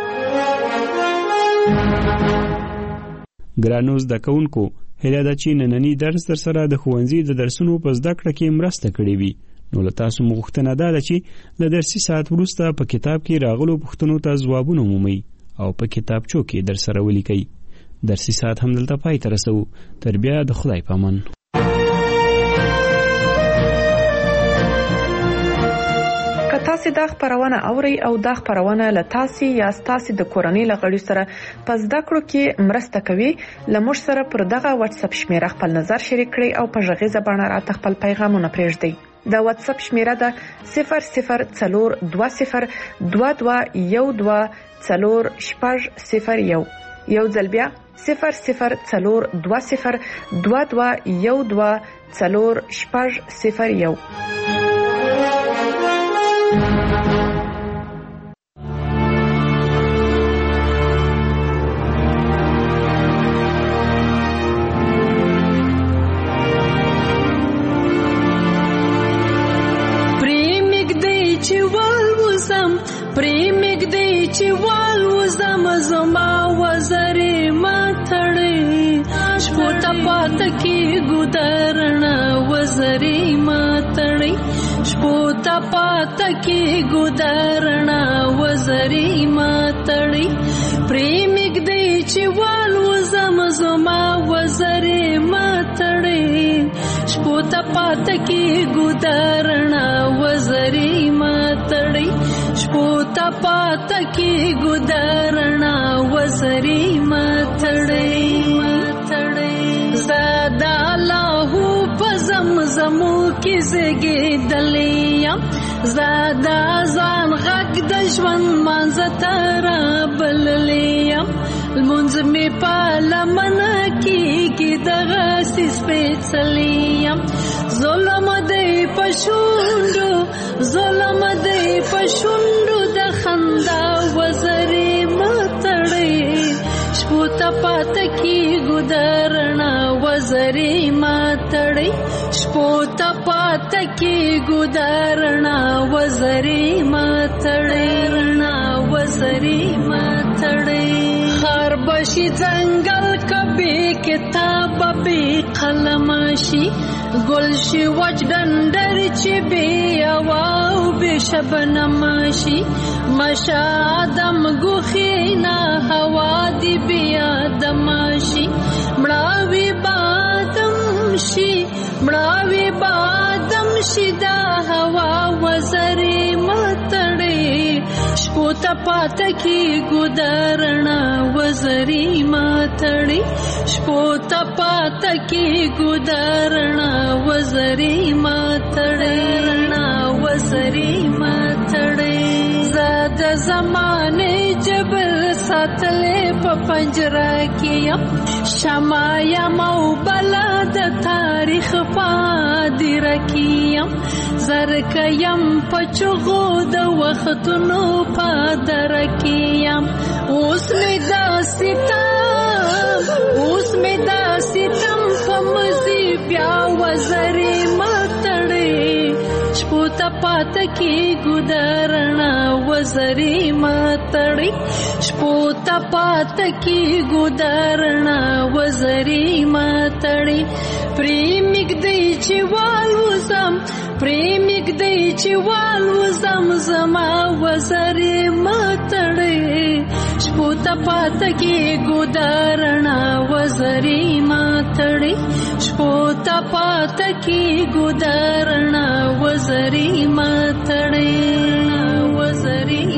ګرانو زده کوونکو، هیله ده چې نننی درس در سره د ښوونځي د درسونو په زده کړه کې مرسته کړې وي. نو له تاسو مو غوښتنه ده چې د درسي ساعت وروسته په کتاب کې راغلو پوښتنو ته ځوابونه ومومئ او په کتابچو کې در سره ولیکئ. درسي ساعت هم دلته پای ته رسو. تر بیا د خدای په امان. که تاسو دا خبرونه اورئ او دا خبرونه له تاسو یا تاسو د کورنۍ لغړي سره پس دا کړو کې مرسته کوي، لمر سره پر دغه واتس اپ شمیره خپل نظر شریک کړئ او په ژغه باندې راته خپل پیغامونه پرېږدئ. د واتس اپ شمیره ده صفر صفر څلور دوه صفر دوه دوه یو دوه څلور شپږ صفر یو. یو ځل بیا صفر صفر څلور دوه صفر دوه دوه یو دوه څلور شپږ صفر یو. پریمګ دی چې والوزم پریمګ دی چې والوزم زما وزرې ماتړې شپو ته پاته کې ګودرنا وزرې ماتړې شپو ته پاته کې ګودرنا وزرې ماتړې پریمګ دی چې والوزم زما وزرې ماتړې شپو ته پاته کې ګودرنا وزرې ماتړې شپو ته پاته کې ګودرنا وزرې ماتړې زدا الله په زمزمو کې زګېدلې زدا ځان غږ د ژوند منځ تر بللې المنځ می په لمن کې کې دغه سپېڅلې ظلم دی پښوندو ظلم دی پښوندو د خندا وزرې ماتړې شپو ته پاته کې ګودرنا وزرې ماتړې شپو ته پاته کې ګودرنا وزرې ماتړې وزرې ماتړې خر بشي ځنګل کبي کتاب به قلم شي ګل شي وچ ډنډر چې بي او به شبنم شي مشادم ګوخینا هوا دی بیا دم شي مړاوي بادم شي مړاوي بادم شي دا هوا وزرې ماتړې شپو ته پاته کې ګودرنا وز وزري ماتړي شپو ته پاته کې ګدارنا وزري ماتړي رڼا وزري ماتړي زاد زمانه جبل ساتلې په پنجره کې يم شمع یم او بلا د تاریخ پادر کې يم زرک یم په چغو د وختونو پادر کې يم اوس مې دا ستم اوس مې دا ستم په مزي بیا وزري ماتړي شپو ته پاته کې ګدارنا وزري ماتړي شپو ته پاته کې ګدارنا وزري ماتړي پریمګ دی چې والوزم پریمګ دی چې والوزم زما وزري ماتړي شپو ته پاته کې ګدارنا وزري ماتړي شپو ته پاته کې ګدارنا وزري ماتړي وزري